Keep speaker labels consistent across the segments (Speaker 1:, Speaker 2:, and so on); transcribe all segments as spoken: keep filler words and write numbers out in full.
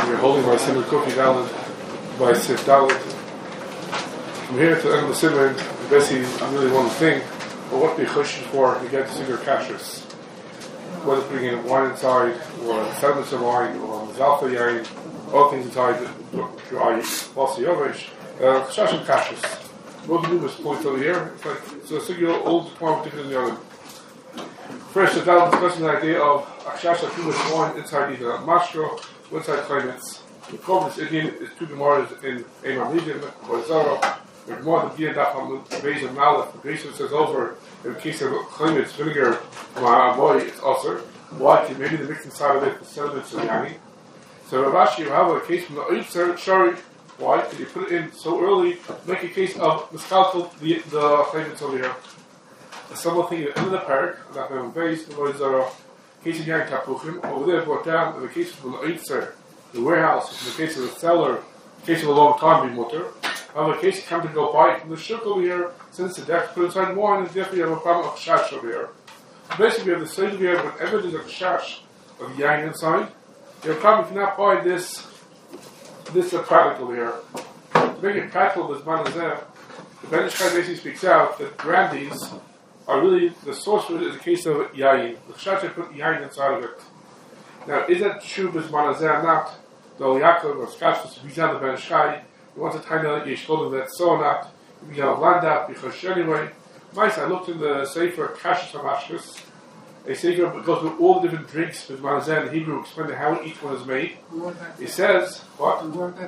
Speaker 1: We're holding by Simon Kofi Dalad, by Sif Dalad. From here to the end of the Simon, basically, I really want to think, well, what we chushing for to get to Sigur Kashrus. Whether bringing wine inside, or sediments of wine, or Mazalfa Yain, all things inside, to I Vasi Yovish, Chashash and Kashrus. What we do is point over here. It's like, so a Sigur old point different than the other. First, the Dalad discussing the idea of Akshash, too much wine inside either Mashro, inside climates. The problem is Indian is two Gemaras in Eimar Medium or Zara. There's more than being that from the base of Malach. The base says over in case of climates, vinegar from our boy, it's ulcer. Why? Because maybe the mix inside of it, the sediments of Yanni. So Rav Ashi, you have a case from the Oitzer Shari. Why? Because you put it in so early, make a case of Miskalkal, the, the climates over here. A similar thing at the end of the park, that the base, the Lord Zara, case of Yanni Tapuchim, over there brought down in the case from the Oitzer, the warehouse, in the case of the cellar, in the case of a long time being mutter. However, in case you come to go buy it from the shuk over here, since the deck put inside wine, and therefore you have a problem of chash over here. So basically, we have the same over here, whenever there's a chash of yain inside, you have a problem if you not buy this, this uh, product over here. To make it practical, this manazeh, the Ben Ish Chai basically speaks out that brandies are really, the source for it is a case of yain. The chash put yain inside of it. Now, is that true with manazeh or not? The Yaakov or Skashus, we have the Ben Ish Chai. You want to tie out your shoulder that so or not. We have land out because anyway. Mice, I looked in the Sefer Kashrus Hamashkus. A Sefer goes through all the different drinks with Manazeh in Hebrew, explaining how each one is made. It says, what?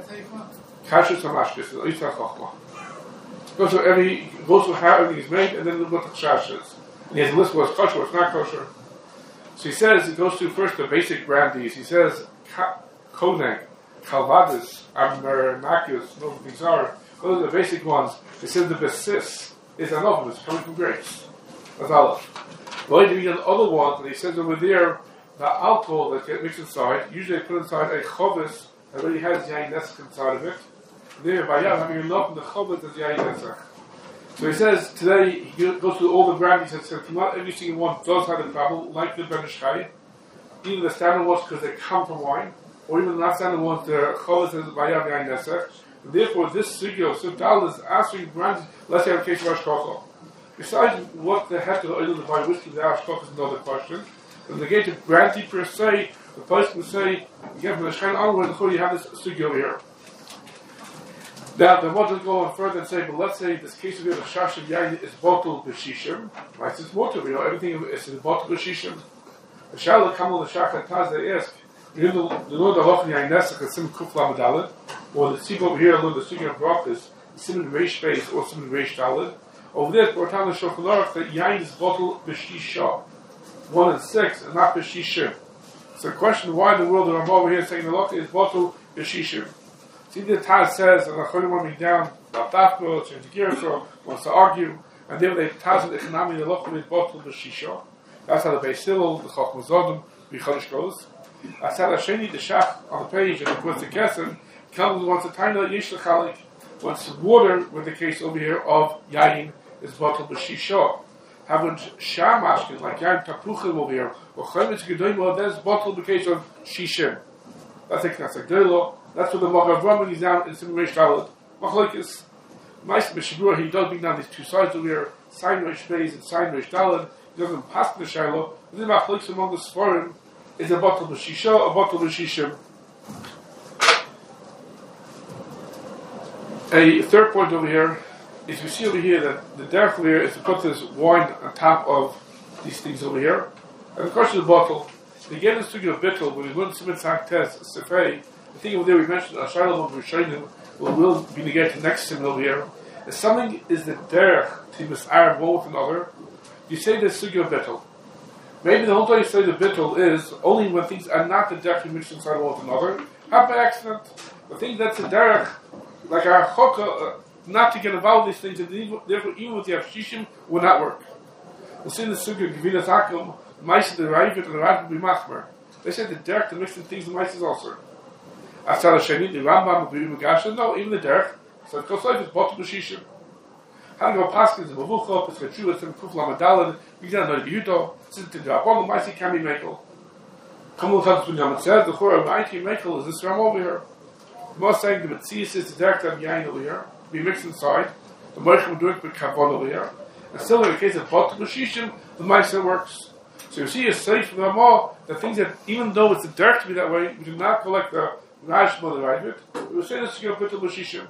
Speaker 1: Kashrus Hamashkus, the Oitzer Chochmah. Goes through every, goes through how everything is made, and then what the chash is. And he has a list of what's kosher, what's not kosher. So he says, he goes through first the basic brandies. He says, Koneg, Kalvadis, Amarnakius, no things are. Those are the basic ones. They said the basis is an oven, it's coming from grapes. That's Aleph. But then you get other ones, and he says over there, the alcohol that gets mixed inside, usually they put inside a chovis that already has yain nesach inside of it. There, by yam, having enough in the chovis is yain nesach. So he says, today, he goes through all the brandies and says, not every single one does have a problem, like the Ben Ish Chai. Even the standard ones, because they come from wine. Or even the not standard ones, the cholis is bayam yain nesach. Therefore, this sugyo, so Dal is answering brandies, let's say in the case of Ashkocha. Besides what the heck of the oil to buy whiskey with Ashkocha is another question. But in the case of brandy per se, the person would say, again, from the Shchain onward, before you have this sugyo here. Now, the one to go on further and say, but let's say this case of the Shashim Yain is bottled b'shishim. Right, it's motor, you know, everything is bottled b'shishim. The Shalom Kamal the Shachat Taz, they ask, you know, the Lord of Hachni Yain Nesach is Sim Kuf Lamadalid, or the Sib over here, Lord, the Sugya brought this, Sim Reish Beis, or Sim Reish Dalid. Over there, Bortan the Shulchan Aruch, that Yain is bottled b'shisha, one and six, and not b'shishim. So the question, why in the world the Rambam over here saying the Lach is bottled b'shishim? See, the Taz says, and the Cholim want me down, about Dafko, Change Girko, wants to argue, and then they Taz the Echanami, the Lach is bottled b'shisha. That's how the Beis Hillel, the Chochmah Zodom, B'Chodesh goes. I said Hasheni the Shach on the page, and of course the Kesem comes once a tiny Yesh Lechalik, once water with the case over here of Yain is bottled with Shisha. Having Shamashkin like Yain Tapuchim over here, or Chemetz Gedoyim, there's bottled with the case of Shishim. That's a Knesset Gdolo. That's what the Magav Raman is down in Simon Reish Daled. Machlokes Ma'aseh B'Shabura, he does bring down these two sides over here, Sign Reish Beis and Sign Reish Daled. He doesn't pass the Shiloh. But then Machlokes among the Sforim is a bottle of shisha, a bottle of shishim. A third point over here is we see over here that the derech over here is to put this wine on top of these things over here. And of course the bottle. Again, it's talking of bittul, when we learn Simon Tzach Tes, Sefei, the thing over there we mentioned, Ashaylam of Rishonim, will will be negated to the next Simon over here. If something is the derech to mis'arab one with another, you say the sugya of bittul. Maybe the whole time you say the bittul is only when things are not the derech you mix inside one with another. Not by accident. The thing that's the derech, like our chokah, uh, not to get involved in these things, and therefore even with the shishim, will not work. We'll see in the sugya Gevinas Hakum, Maisa the Raivit and the Raivit will be machmer. They say the derech to mix in things and Maisa is also. Asal Hasheni, the Rambam will be Megasha. No, even the derech. So it goes like it's bottled with shishim. How to go Paskin, the Bavucha, Pesachua, some Kuf Lamadalad, we don't know the Yehudo, since the Rabban, the Maisi can be Mekel. Come on, come to it says the Chorah Ma'iki Michael is this ram over here. Most saying the Metzias is the direct on Yain over here, be mixed inside. The Moshe will do it with Kavon over here. And still in the case of Bot Bashishim, the Maisa works. So you see, it's safe from the Ramah that things that, even though it's the dirt to be that way, we do not collect the Raj mother out of it. We will say this to get a bit of Bashishim.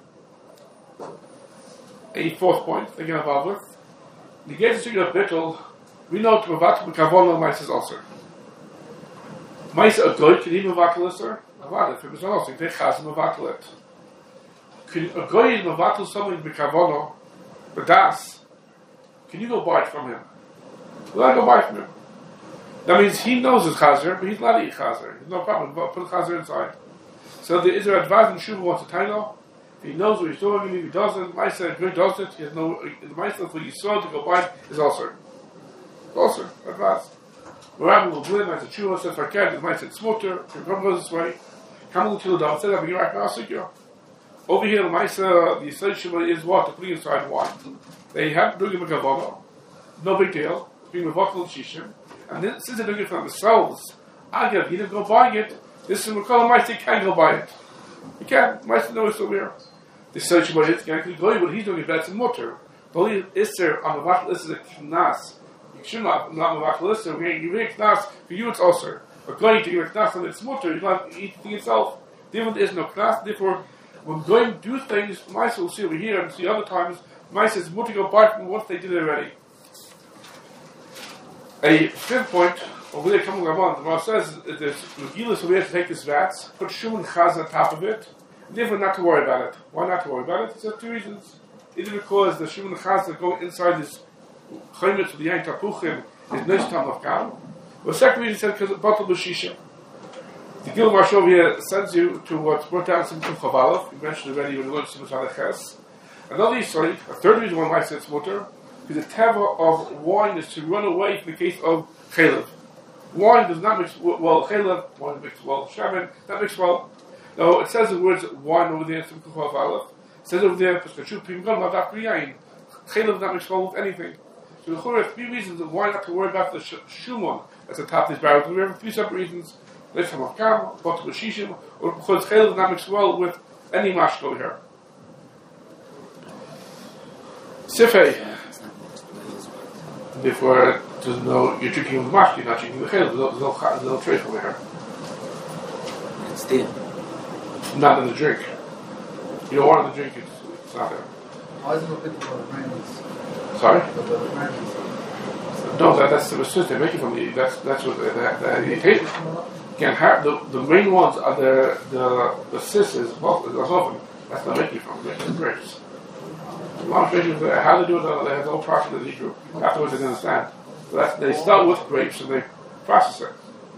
Speaker 1: A fourth point they get involved with. The gate to get a bittul, we know to Mavat with Kavon and Maisa is also. Maisa a goy can he Mavatal is sir? Mavad, if it was not also, they chaz Mavatal it. Can a goy Mavatal something with Kavon, but das, can you go buy it from him? Will I go buy it from him? That means he knows his chazer, but he's not to eat chazer. There's no problem. Put the chazer inside. So there is an advice in Shuvah wants to tell you. He knows what he's doing, and if he doesn't, Maisa good does it. He has no. The Maisa for Yisrael to go buy it is also. Also, advice. Rabbi will blame as a Shuvah says, "I can't." The Maisa smutter. If come goes this way, come to the dam. Said, "I'm going to ask you." Over here, the Maisa, the Yisrael Shuvah is what to put inside wine. They have doing a kavana, no big deal. Being a vocal shishim. And then, since they're doing it for themselves, I get he didn't go buying it. This is Makala Meister can't go buy it. He can't. Meister knows over here. The search about it can't go. What he's doing is that's a motor. The only Isser on the Vatal is a Knas. You should not not the Vatal Isser. You make Knas for you. It's also. But going to give a Knas on its motor, you not eat the thing itself. Different is no Knas. Therefore, when going to do things, Meister will see over here and see other times. Meister is motor go buy from once they did it already. A fifth point, over there coming along, the Gemara says that there's Megillah, so we have to take this vats, put Shum and Chaz on top of it, and therefore not to worry about it. Why not to worry about it? There's two reasons. Either because the Shum and Chaz that go inside this Chaymitz with the Yain Tapuchim is Nish Tam of Kam. The second reason is because of Batal B'Shisha. The Gil Marsh over here sends you to what's brought down some from Chavalov. We mentioned already when we learned some Shana Ches. Another story, a third reason why I said it's mutter, because the teva of wine is to run away from the case of chalev. Wine does not mix well. Chalev, wine mixes well. Shaman, that mixes well. Now it says the words wine over there. It says over there, chalev not mixed well with anything. So there are three reasons of why not to worry about the shumon that's on top of these barrels. We have three separate reasons. Let's have a kam, but with shishim, or because chalev not mixed well with any mashko over here. Sifei. Therefore, there's no, you're drinking with mashki, you're not drinking with chayil. There's no, there's no, there's no trace over here.
Speaker 2: It's there.
Speaker 1: Not in the drink. You don't want it in the drink, it's, it's not there.
Speaker 3: Why is it a bit of brandies?
Speaker 1: Sorry?
Speaker 3: The brandies.
Speaker 1: No, that, that's the research they make it from the, that's, that's what, that, that, you take, can't have, the, the main ones are the, the, the sis is, well, that's often, that's not making from, making the grapes. A lot of traditions, how they do it, they have no process in Hebrew. Afterwards, they didn't understand. So that's, they start with grapes and they process it.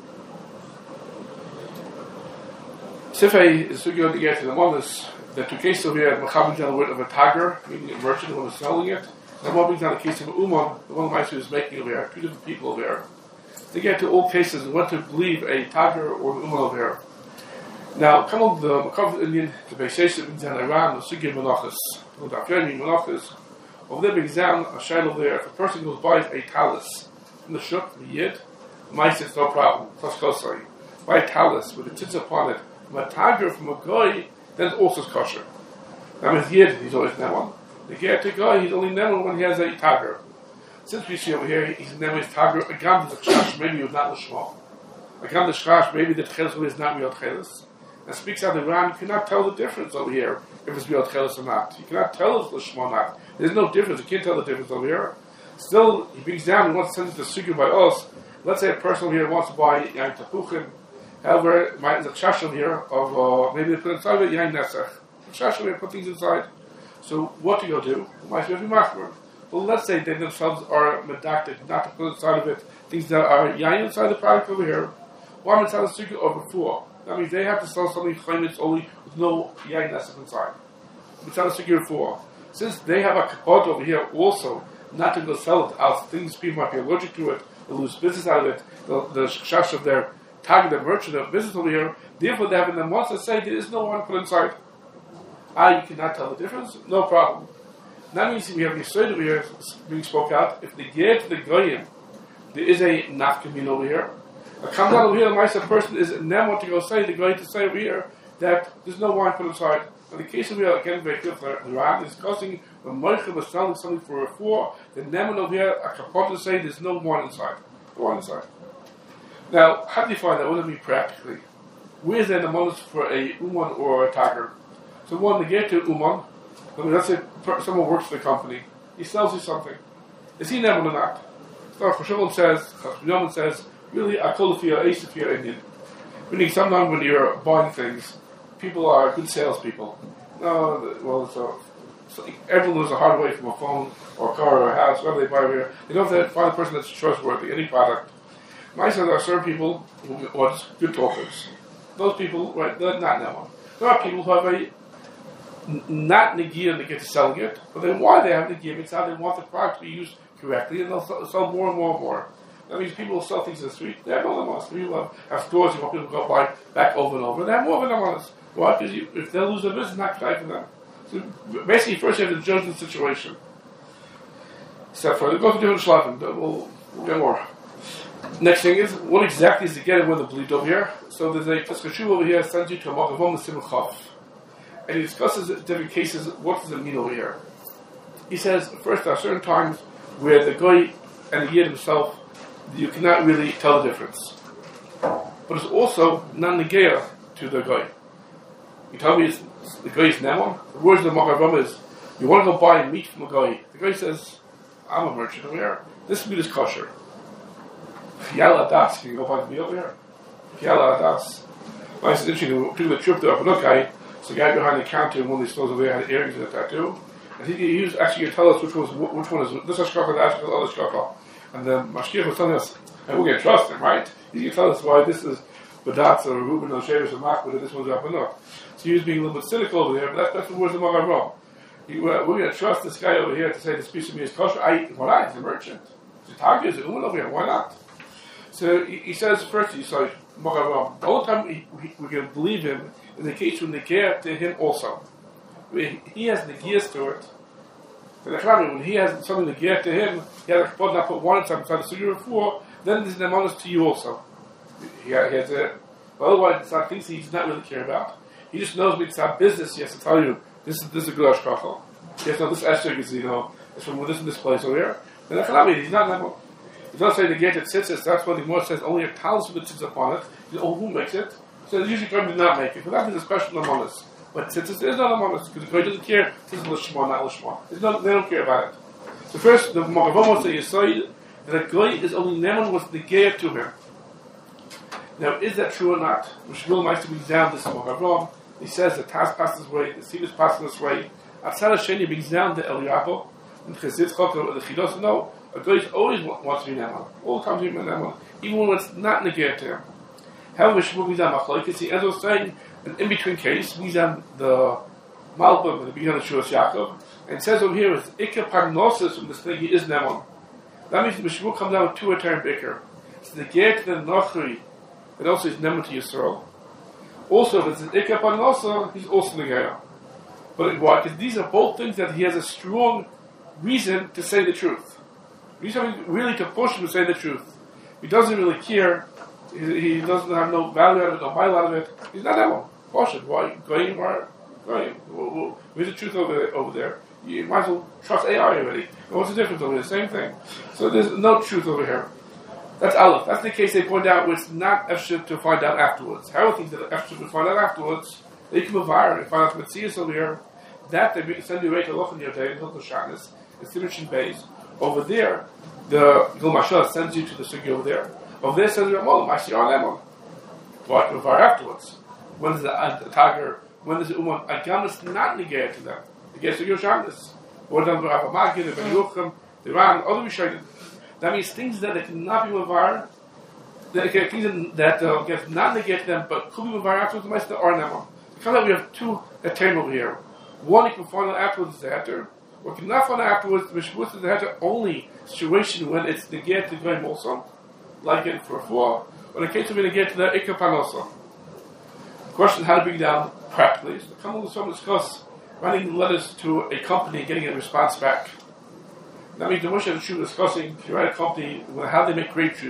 Speaker 1: Sifei is so good to get to the one is that the case over here at Machabin down the word of a tagger, meaning a merchant who was selling it. And one brings down the case of Uman, the one of the is making over here, two different people over here. They get to all cases and what to believe a tagger or an Uman over here. Now, come on the Machabin Indian, the Beishesh brings down Iran, the Sugya Menachas. With Afghani Menachas, over there brings down a shayla over there. If a person goes buys a talus from the shuk, the yid, mice it's no problem. Plus kosai. Buy a talus with a tzitz upon it from a tagger from a guy, then it's also kosher. Now with yid, he's always neman. The get guy, he's only neman when he has a tagger. Since we see over here, he's never his tagger. A gam the chash, maybe he was not l'shma. A gam the chash, maybe the tchelis is not real tchelis. And speaks out the Ran, you cannot tell the difference over here if it's real tchelis or not. You cannot tell if it's l'shma or not. There's no difference. You can't tell the difference over here. Still, he brings down and wants to send it to Sugya by us. Let's say a person over here wants to buy Yain Tapuchim. However, there's a chash over here of, uh, maybe they put inside of it Yain Nesach. The chash over here put things inside. So, what do you go do? Might be machmer. Well, let's say they themselves are medactic, not to put inside of it things that are Yain inside the product over here. Why am I telling Sugya over four? That means they have to sell something chaymitz only with no yain nesef inside. It's not a secure four. Since they have a kapot over here also, not to go sell it out, things people might be allergic to it, they lose business out of it, the, the shash of their tag, their merchant, their business over here, therefore they have in them once to say there is no one to put inside. Ah, you cannot tell the difference? No problem. That means we have the Yisrael over here being spoke out. If they get to the Goyim, there is a nafkamin over here. A comes out over here, the Maisa person is never to go say, the guy to say over here that there's no wine put aside. In the case of here, again, very clear, the Ram is discussing when Moicha was selling something for a four, the Neman over here, a kapot to say there's no wine inside. No wine inside. Now, how do you find that? What does it mean practically? Where's the Nemanus for a Uman or a Tiger? So one, to get to Uman, I mean, let's say someone works for the company, he sells you something. Is he Neman or not? So Chashuvim says, Chashuvim says, really, I call it for your ace if you're Indian. Meaning, sometimes when you're buying things, people are good salespeople. No, well, so, so everyone knows a hard way from a phone or a car or a house, whatever they buy here. They don't have to find a person that's trustworthy, any product. My son, there are certain people who are just good talkers. Those people, right, they're not Neman. There are people who have a not Negiah to get to selling it, but then why they have Negiah, it's how they want the product to be used correctly, and they'll sell more and more and more. That means people will sell things in the street. They have no Nemanus. People have, have stores, you want people to go buy back over and over. They have more of a Nemanus. Why? Because if they lose their business, it's not right for them. So basically, first you have to judge the situation. Except for, go to different shlafim. We'll, we'll get more. Next thing is, what exactly is the get with the bleed over here? So there's a Pesachshuv over here, sends you to a Makavom Simchav. And he discusses different cases, what does it mean over here? He says, first, there are certain times where the guy and the Yid himself, you cannot really tell the difference. But it's also non-negaya to the guy. You tell me it's, the guy is Neman. The words of the Makavam is, you want to go buy meat from a guy. The guy says, I'm a merchant over here. This meat is kosher. Yalla das, can you go buy the meat over here? Yalla das. Well, it's interesting, to the trip to a guy, so the guy behind the counter in one of these stores over there had earrings and a tattoo. And he, he was actually going to tell us which, was, which one is this Ashkafa, that Ashkafa, the other Ashkafa. And the Mashkiach was telling us, and we're going to trust him, right? He's going to tell us why this is Badatz or Reuben or Shevish or Machbud, this one's Rabbanot. So he was being a little bit cynical over there, but that's, that's the words of Magar wrong. We're going to trust this guy over here to say this piece of meat is kosher. I, why not? He's a merchant. He's a target, he's a woman over here, why not? So he, he says, first, he says, Magar wrong. The only time we, we, we can believe him in the case when they care to him also. When he has the gears to it. When he has something to get to him, he has a kapot not put one inside inside the sugar four, then there's an amonis to you also. He, he has it. But otherwise, it's not things he does not really care about. He just knows it's our business. He has to tell you, this is this is a good ashkacha. He has to know this esrog is, you know, it's from this and this place over here. Then he's not Neman. He's not saying the get it sits, that's what the more says, only a talus that sits upon it. You know, who makes it? So they usually come to not make it. But that is a special amonis. But since it is not a monos, because the guy doesn't care, this is Lishma, not Lishma. Not, they don't care about it. So first, the Magavama say Yisrael, that the guy is only Neman with the gear to him. Now, is that true or not? Which will nice to be down this Magavama. He says the Taz passed this way, the Seed is passing this way. Atzara Sheni brings down the Eliyahu, and Chesed Chokor, the Chidos, no, a guy always wants to be Neman. All the time to be Neman, even when it's not in the gear to him. However, Shmuel brings down Machlokes, he ends up saying, an in-between case, we have the Malbim and the beginning of Shuras Yaakov, and it says over here is Ikka Parnosis from this thing, he is Neman. That means the Shmuel comes out with two term Ikka. It's the Ger to the Nochri, but also is Neman to Yisrael. Also, if it's an Ikka Parnosa, he's also the Ger. But why? Because these are both things that he has a strong reason to say the truth. He's having really to push him to say the truth. He doesn't really care, he, he doesn't have no value out of it, no mile out of it, he's not Neman. Why? Going where? Going. Where's the truth over, over there? You might as well trust A I already. And what's the difference over here? Same thing. So there's no truth over here. That's Aleph. That's the case they point out where it's not Efshit to find out afterwards. Harold thinks that Efshit to find out afterwards, they come over and find out the Metzias over here. That they send you right to look in your day until the Shanis. It's Tirishin Bays. Over there, the Gilmashah sends you to the Sugi over there. Over there sends you a Molam. I see on Emon. What? Over afterwards. When is the, uh, the Tiger, when is the Uman, Agam is not negated to them. It gets to Yoshanis. Or them to have a Magid, the Ben Yuchim, the Ram, other Rishayim. That means things that they cannot be Mavar, that things that uh, get not negated to them, but could be Mavar afterwards, the Meister are Neman. Because we have two that term over here. One you can find out afterwards is the Heter, or you cannot find out afterwards, the Mishbus is the Heter only situation when it's negated to Goyim also, like it for four, or in the case of being negated to the Ikka Panosa. Question how to bring down practically. So come on with some discuss writing letters to a company and getting a response back. That means the Moshe and Shu discussing if you write a company how they make grape juice.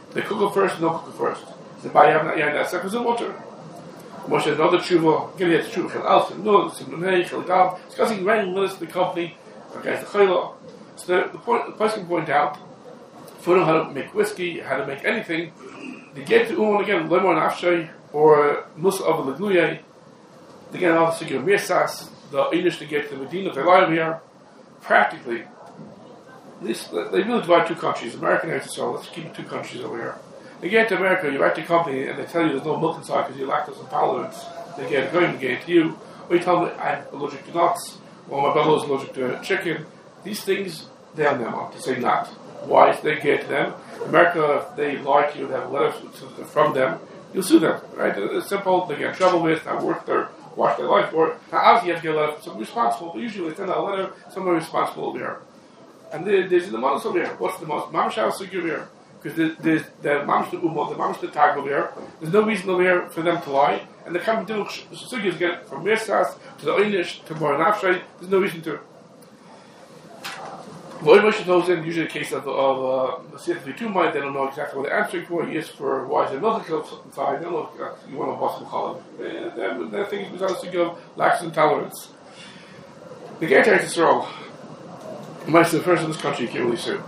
Speaker 1: They cook it first, no cook it first. The Bayam not Yain Esek was in water. Moshe another tshuva, again he had tshuva Chel Alf, Nun, Simon Hey, Chel Dal, discussing running minutes of the company, against the Chayla. So the, the, point, the person can point out, for them how to make whiskey, how to make anything, they get to Uman again, Lemon Afshay, or Musa of the Lagluye, they get another Sigir Mirsas, the English to get to Medina, they lie here. Practically, at least they really divide two countries, America and Israel. Let's keep two countries over here. They get to America, you write to a company, and they tell you there's no milk inside because you're lactose intolerant. They get it going, they get it to you. Or you tell them I'm allergic to nuts, or my brother is allergic to chicken. These things, they are them to say not. Why? If they get to them, America, if they lie to you, they have letters from them, you'll sue them, right? It's simple, they get in trouble with, not work their, watch their life for it. Now, obviously, you have to get a letter from someone responsible, but usually they send out a letter, someone responsible over here. And there, there's the models over here. What's the most? Mamash House Secure here. Because there's the Mamash the Umot, the Mamash the Tag over here. There's no reason over here for them to lie. And they come to do Sugyas again from Mirsas to the Einish to Moran Afshay. There's no reason to. Void Moshe knows in usually a case of of the C F V two mind, they don't know exactly what they're answering for. Yes, for why is there milk inside? They don't know you want a possible column. That thing is without a Sugya of lax intolerance. The Gertach Yisrael. Most of the first in this country you can't really sue.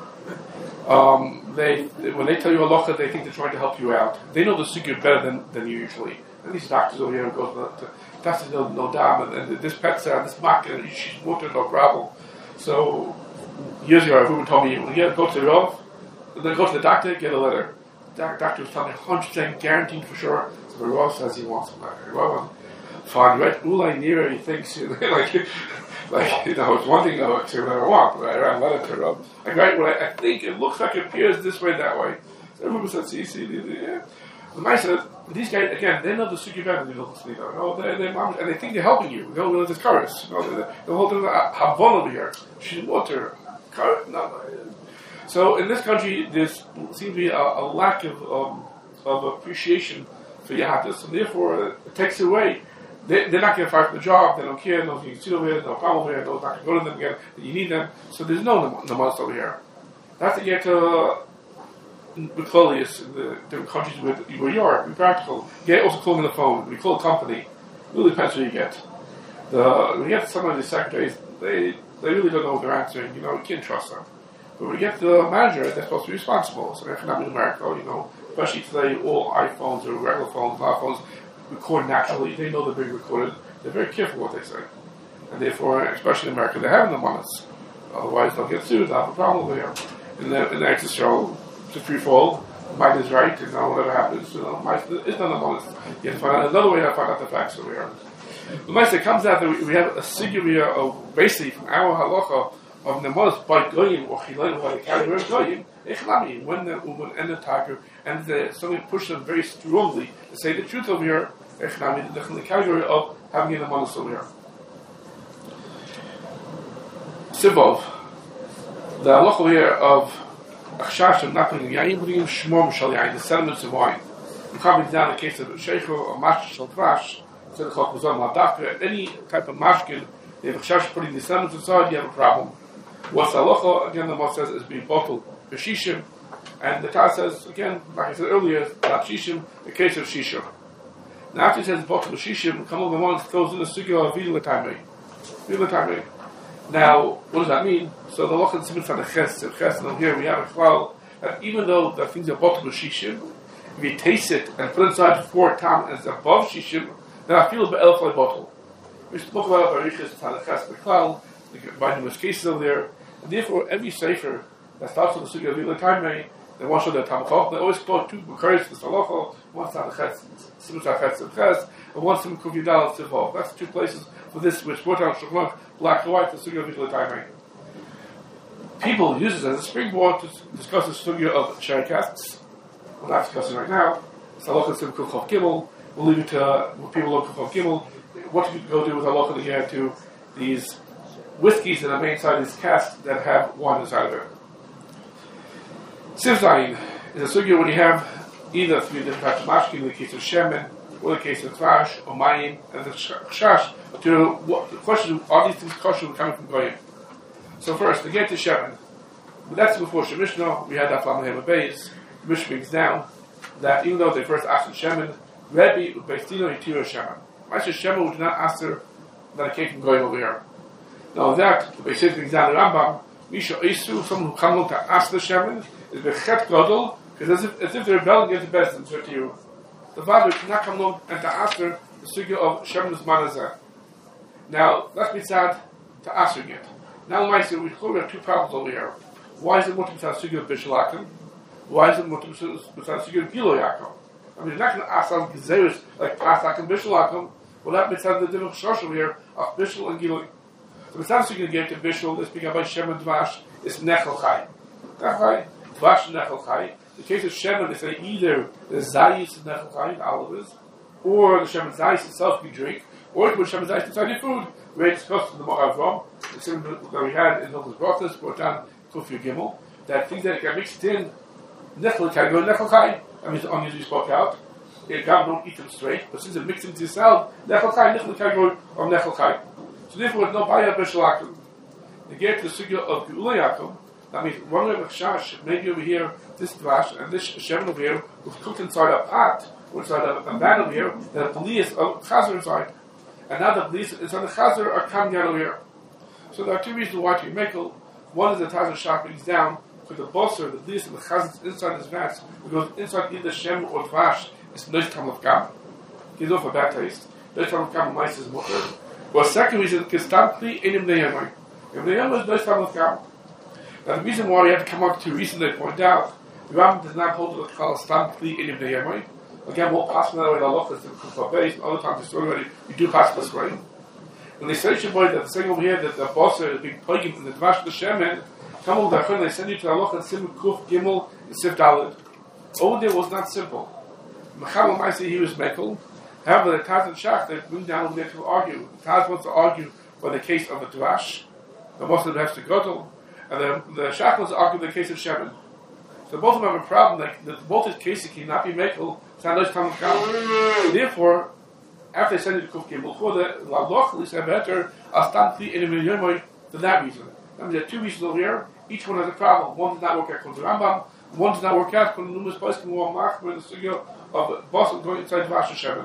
Speaker 1: Um, they, when they tell you halacha, they think they're trying to help you out. They know the sugya better than, than you usually. And these doctors over here go to that's no no dam and, and this pet sound, this mark, and she's water no gravel. So years ago, everyone told me when you go to the Rav, then go to the doctor, get a letter. The doctor was telling me one hundred percent guaranteed for sure. So the Rav says he wants a letter. The Rav fine, right? Ulay Nira, he thinks you know, like. Like, you know, it's one thing to say what I want, but I ran let it turn up. I write what I, I think it looks like it appears this way, that way. So everyone says, see, see, yeah. The man said, these guys, again, they know the Suki better than you know. They're, they're, and they think they're helping you. They don't know this chorus. You know, the, the whole thing, Havon over here. She's water. Chorus, no. So in this country, there seems to be a, a lack of um, of appreciation for Yahatis, and therefore it takes away. They, they're not going to fight for the job. They don't care. No, you can sit over here. No problem over here. No, not going to go to them again. You need them. So there's no namas over here. That's to get to Bicolius in the different countries with, where you are. Be practical. Get also calling the phone. We call a company. It really depends who you get. The, when you get some of the secretaries, they they really don't know what they're answering. You know, you can't trust them. But when you get the manager, they're supposed to be responsible. So if not in America, you know, especially today, all iPhones or regular phones, smartphones, record naturally. They know they're being recorded. They're very careful what they say. And therefore, especially in America, they're having them on us. Otherwise, they'll get sued. They'll have a problem over here. In the, in the Exodus show, it's a free fall. Might is right, and now whatever happens, you know, might is not honest. You have to find out another way to find out the facts over here. The mice it comes out that we, we have a siguria of basically from our halacha of nemas by goyim or chilayim by the category of goyim. Echlami, when the woman and the tiger, and the, somebody pushed them very strongly to say the truth over here. Echlami, the category of having an nemas over here. Sivov, the halacha over here of achshash of not putting yayin, putting shmom shal yayin, the sediments of wine. I'm coming down the case of sheikho or mash shal trash. So the chok was on ladafka. Any type of mashkin, they have achshash putting the sediments inside, you have a problem. What's the halacha? Again, the Moshe says is being bottled for shishim, and the Taz says again, like I said earlier, not shishim, the case of shishim. Now after he says bottled for shishim, come over one throws in the sugya of vidul tamei, vidul tamei. Now, what does that mean? So the halacha is simon for the ches, ches, and here we have a klal that even though the things are bottled with shishim, if you taste it and put it inside for tam and it's above shishim, then I feel the elf like bottle. We spoke about barichas, tzadachas, the klal, the numerous cases over there, and therefore every sefer that starts with the sugya of vidul tamei, they want to show their tamachot. They always quote two bukhari's the halacha, one tzadachas, simon tzadachas, and ches, and one simon kuv yidal tzivov. That's the two places for this which brought out shulchan black and white, the sugya of vidul tamei. People use it as a springboard to discuss the sugya of sherry casks. We're not discussing right now. It's halacha simon kuv chav gimel. We'll leave it to uh, people look for Gimel. What do you go do with halacha here to these whiskies that are made inside these casks that have wine inside of it? Siv Zayin is a sugya when you have either three different types of mashkin, in the case of shemen, or the case of trash, or mayim, and the chash. To what the question: are these things kosher coming from goyim? So first, to get to shemen, but that's before Shemishno. We had that from the Beis. Mishnah brings down that even though they first asked the Shemin, Rebbe Beistino Hitira Shemin. Master Shemin would not ask her that it came from going over here. Now that the Beis brings down the Rambam, Misha Isu, someone who comes along to ask the Shemin, is Bechet Godel, because as if, as if they're rebelling against the best in to you. The father cannot come along and to ask her the sugya of Shemin's Manazah. Now, that's mitzad to ask her get. Now, I say we have two problems over here. Why is it mutter mitzad sugya of Bishalakim? Why is it mutter mitzad sugya of Gilo Yaakov? I mean, you're not going to ask on Gezeris like Pasak and Bishalakim. Well, that mitzad the different shosh over here of Bishal and Gilo. The mitzad sugya get to Bishal is speaking about Shemin Dvash is Nechel Chai. Nechel Chai, Dvash Nechel Chai. The case of Shemin, they say either the Zayis is Nechel Chai, the olives, or the Shemin Zayis itself you drink, or it would Shemin Zayis inside your food. We discussed in the Mochav Rom, the same that we had in Hilchos Brachos, brought down Kufi Gimel, that things that get mixed in, Nechel Chai, go Nechel Chai. I mean, the onions we spoke out. The Gam don't eat them straight, but since it mixed into yourself, Nechel Chai, Nechel Chai, go or Nechel Chai. So therefore, no Baya Bishalakim. They get to the sugya of Geula Yaakov. That means one way of Chash, maybe over here, this Dvash, and this Shemin over here, was cooked inside a pot, or inside a, a pan over here, and a Belias of Chazer inside. And now the Belias inside the Chazer are coming out over here. So there are two reasons why to make it. One is the Tazer Shach brings down, for the Bosser, the Belias and the Chazer inside his vats, it goes inside either Shem or Dvash, it's no time of Gam. Gives off a bad taste. No time of Gam, mice is mutter. Well, second reason, because Stampli Inim Neyamai. If Neyamai is no time of Gam. Now the reason why we have to come up to reason they point out, the Rambam does not hold the call Stampli Inim Neyamai. Again, we'll pass that way, the Allah is the Kufa base, and other times it's already, you do pass this way. When they say Shabbat, that saying over here that the boss is being plagued in the Dvash of the Shemin, come over there, they send you to Allah and Sim Kuf Gimel and Sif Dalid. Over there was not simple. Mecham might say he was Mekel. However, the Taz and Shach, they bring down over there to argue. The Taz wants to argue for the case of the Dvash, the Muslim has to Godel, and the, the Shach wants to argue the case of Shemin. So both of them have a problem that, that both his cases cannot be Mekel, therefore, after they send it to Kuf Gimel, for the Lalach, at least have better, Astanti in a million for that reason. I mean, there are two reasons over here. Each one has a problem. One does not work out from the Rambam, one does not work out from the numerous places can go on Mach, where the studio of Boston going inside Vash Shemin.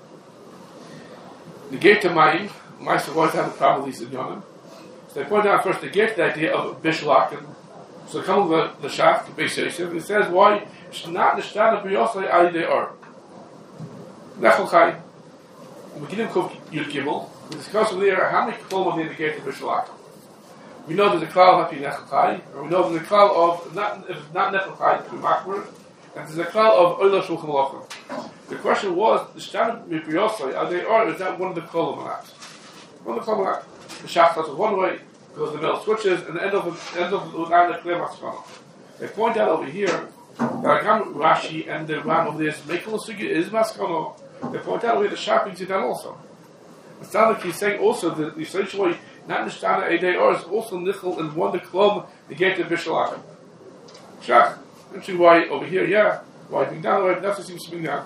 Speaker 1: The gate to Mayim, Meister always had a problem with these Inyanim. So they point out first the gate the idea of Bishlak, and so they come with the, the Shach, the Beis Yosef, and it says why it's not the Shtana B'Yosai Ali they are. Nechel Chai. We give him Kuf Yud Gimel. We discuss over there how many Kolom are in the gate of Bishlak. We know there's a klal happy Nechel Chai, or we know there's a klal of not if it's not Nechel Chai to Makmer, and there's a klal of Oila Shulchan Lochem. The question was the Shtana B'Yosai are they are is that one of the Kolom or not? One of the Kolom or not? The Shach starts one way, goes the middle switches, and the end of the end of the line of Klei Maskana. They point out over here that Rashi and the Ram of this Mekel Sugya is Maskana. They point out over here the Shach brings it down also. It sounds like he's saying also that the essentially not Nishtana Eidei Or is also Nichel and one the Klom the gate of Bishalachim. Shach, interesting why over here, yeah, why being down the way, but that's what seems to be down.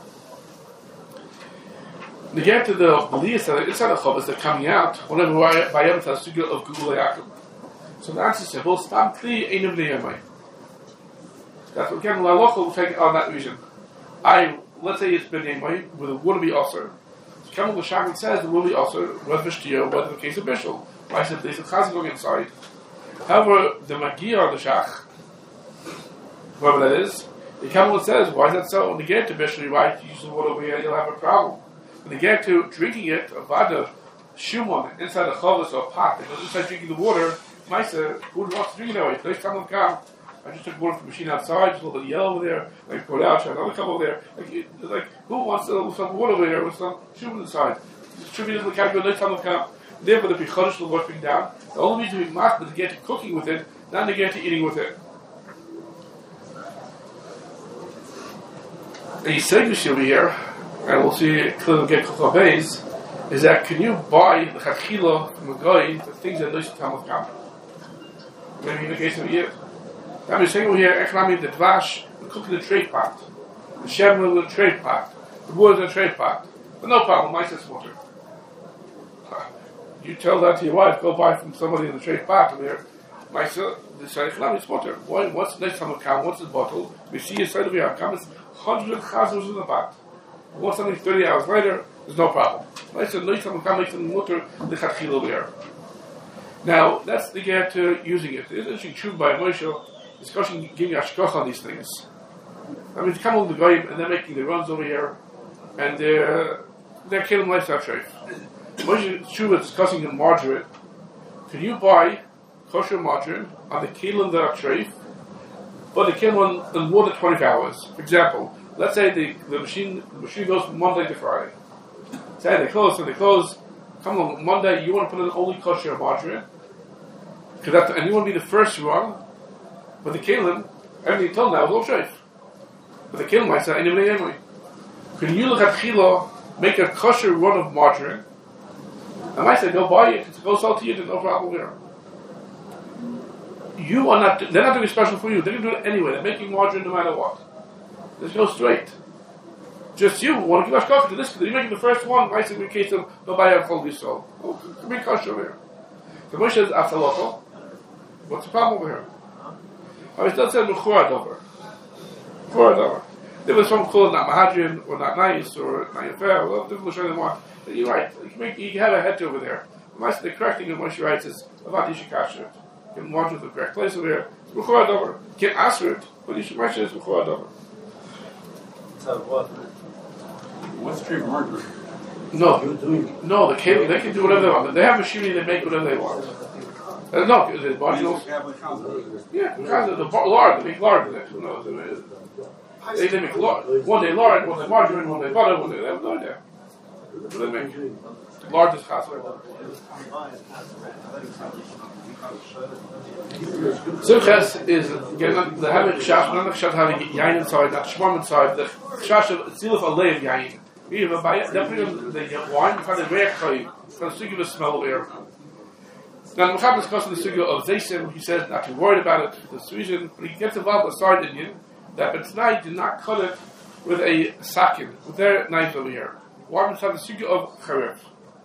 Speaker 1: They get to the Belias that inside the Chavas, they're coming out, whenever by Yom Tov Sugya of Gula Yaakov. So the answer is simple, Stam Kli Einim Neyamai. That's what again, Lalocha will take on that reason. I, let's say it's Ben Neyamai, with a would be Osir. So Kamal L'Shach says the will be Osir, whether V'shtiyah, whether the case of Bishul. Why is it there's a Chazan going inside? However, the Magia or the Shach, whoever that is, the Kamal says, why is that so? When you get to Bishul, right, you use the water over here, you'll have a problem. When they get to drinking it, a vada, shumon, inside a chavos or a pot, they go inside drinking the water, Maisa, who wants to drink it that way? Please come and come. I just took water from the machine outside, just a little bit yellow over there, like pour it out, try another cup over there. Like, it, like who wants uh, some water over there with some shumon inside? Shumon doesn't calculate, no come and come. Therefore, the Pichodesh will work down. The only reason we must is to get to cooking with it, not to get to eating with it. And you say this over here, and we'll see clearly get Kochabeis, is that can you buy the Chachila from a guy for things that don't come with Kam? Maybe in the case of here. Now we're saying over here, economic the Dvash, we cook in the trade pot. The Shemin in the trade pot. The wood in the trade pot. But no problem, my says water. You tell that to your wife, go buy from somebody in the trade pot over here. My son, the economic water. Why, what's the next time of Kam? What's the bottle? We see inside of here, comes hundred chazos in the back. Want something thirty hours later, there's no problem. I said, no, someone can make some mutter the chachil over here. Now, that's the get to using it. It's interesting, true by Moshe, discussing giving ashkoch on these things. I mean, they come over the goyim and they're making the runs over here, and they're they're killing lifestyle trade. Moshe Tshuva is discussing in margarine. Can you buy kosher margarine on the kelim that are treif, but the kelim in more than twenty-four hours? For example, let's say the, the machine the machine goes from Monday to Friday. Say they close, so they close. Come on, Monday you want to put in only kosher margarine, because that's and you want to be the first one. But the kelim, everything until now is all treif. But the kelim might say anyway, anyway. Can you look at chilo, make a kosher run of margarine? I might say, go buy it, go sell to you, there's no problem here. You are not, they're not doing special for you, they're going to do it anyway, they're making margarine no matter what. Just go straight. Just you want to give ashkoch to this, because you're making the first one, I say, in case of nobody have full so. Oh, can be kosher over here. So Moshe says, after what's the problem over here? I was still saying, Mechurad over. Mechurad over. There was some called not mahadrin, or not nice, or not fair, or different show them what. You're right. You can, make, you can have a head over there. The correct thing in Moshe writes is about Yishikasher. You can watch with the correct place over here. It's Mechurad over. You can't answer it, but you should mention it's Mechurad over.
Speaker 3: So what?
Speaker 4: What's true margarine?
Speaker 1: No, no, they can they can do whatever they want. They have machinery. They make whatever they want. Uh, no, the marginals. Yeah, the, the lard. They make lard with it. Who knows? They, they make lard. One day lard, one day margarine, one day butter, one day they have no idea. What do they make? Lard is chassid. Simchas is again the having chash, not the chash having yain inside, not shmam inside. The chash of tziluf alei of yain. Even by definitely the wine kind of rare kind, kind of singular smell of air. Now the Mechaber is discussing the sugi of zaysim. He says not to worry about it. The reason, but he gets involved with a side Indian that Betznai did not cut it with a sakin with their knife over here. Why we have the sugi of charif.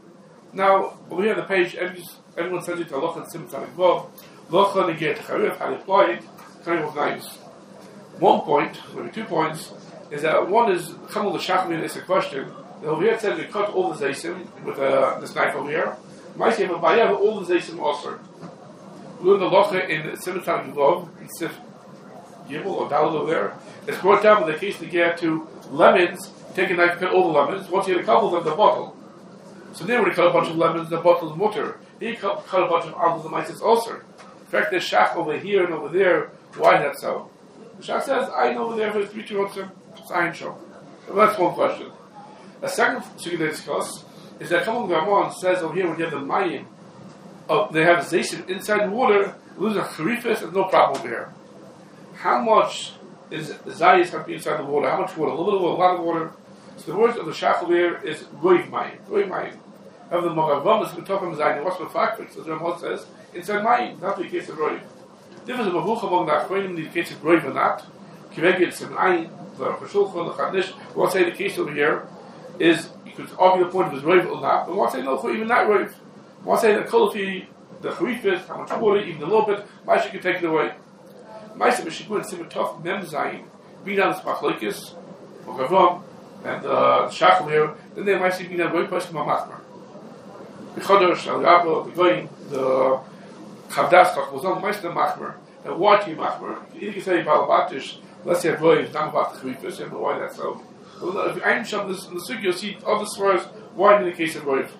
Speaker 1: Now over here on the page, everyone sends you to loch and simcha gvov. Locha negate charif, how to apply it, kind of knives. One point, maybe two points, is that one is Kamul the Shachmin is a question. Over here it says we cut all the zaysim with uh, this knife over here. Might say, but by all the zaysim also. We learn the locha in simcha gvov in Sif Gimel or Dalad over there. It's brought down with the case to get to lemons. Take a knife, cut all the lemons. Once you get a couple of them, the bottle. So then when you cut a bunch of lemons, the bottle is mutter. He cut, cut a bunch of almonds, the mice is also. In fact, there's shach over here and over there. Why is that so? The shach says, I know over there for three, two, one, it's iron show. So that's one question. A second thing they discuss is that Kamon Gamon says over here when you have the mayim, oh, they have zaysim inside the water, lose a charifis, there's no problem over here. How much is zayis have to be inside the water? How much water? A little bit of water, a lot of water. So the words of the shach over here is roiv mayim, roiv mayim. Have the Magavam is B'tofim Zayin, what's the fact, as the Ramah says, inside mayim, not the case of roiv. Difference of Mavuch among the Achronim in the case of roiv or not. Kivegi it's an ayin, the Chashulchan, the Chadish. We'll say the case over here is, you could argue the point of his roiv or not, but we'll say no for even not roiv. We'll say that Kolofi, the Charifis, how much water, even a little bit, Maisha can take it away. Maisha B'shikun and Simatov Mem Zayin, being on the Spachlokis, Magavam, and the Shach over here, then they might see being on roiv person Mamachmer. The Chodosh, Al Rabba, the Goyim, the Chavdas, Chachmozon, Maisha the Machmer. And why do you Machmer? You can say Balabatish. Let's say a boy is not about the Charifis, you know why that's so. If you aim some this in the sugi, you'll see other swears why in the case of Roiv.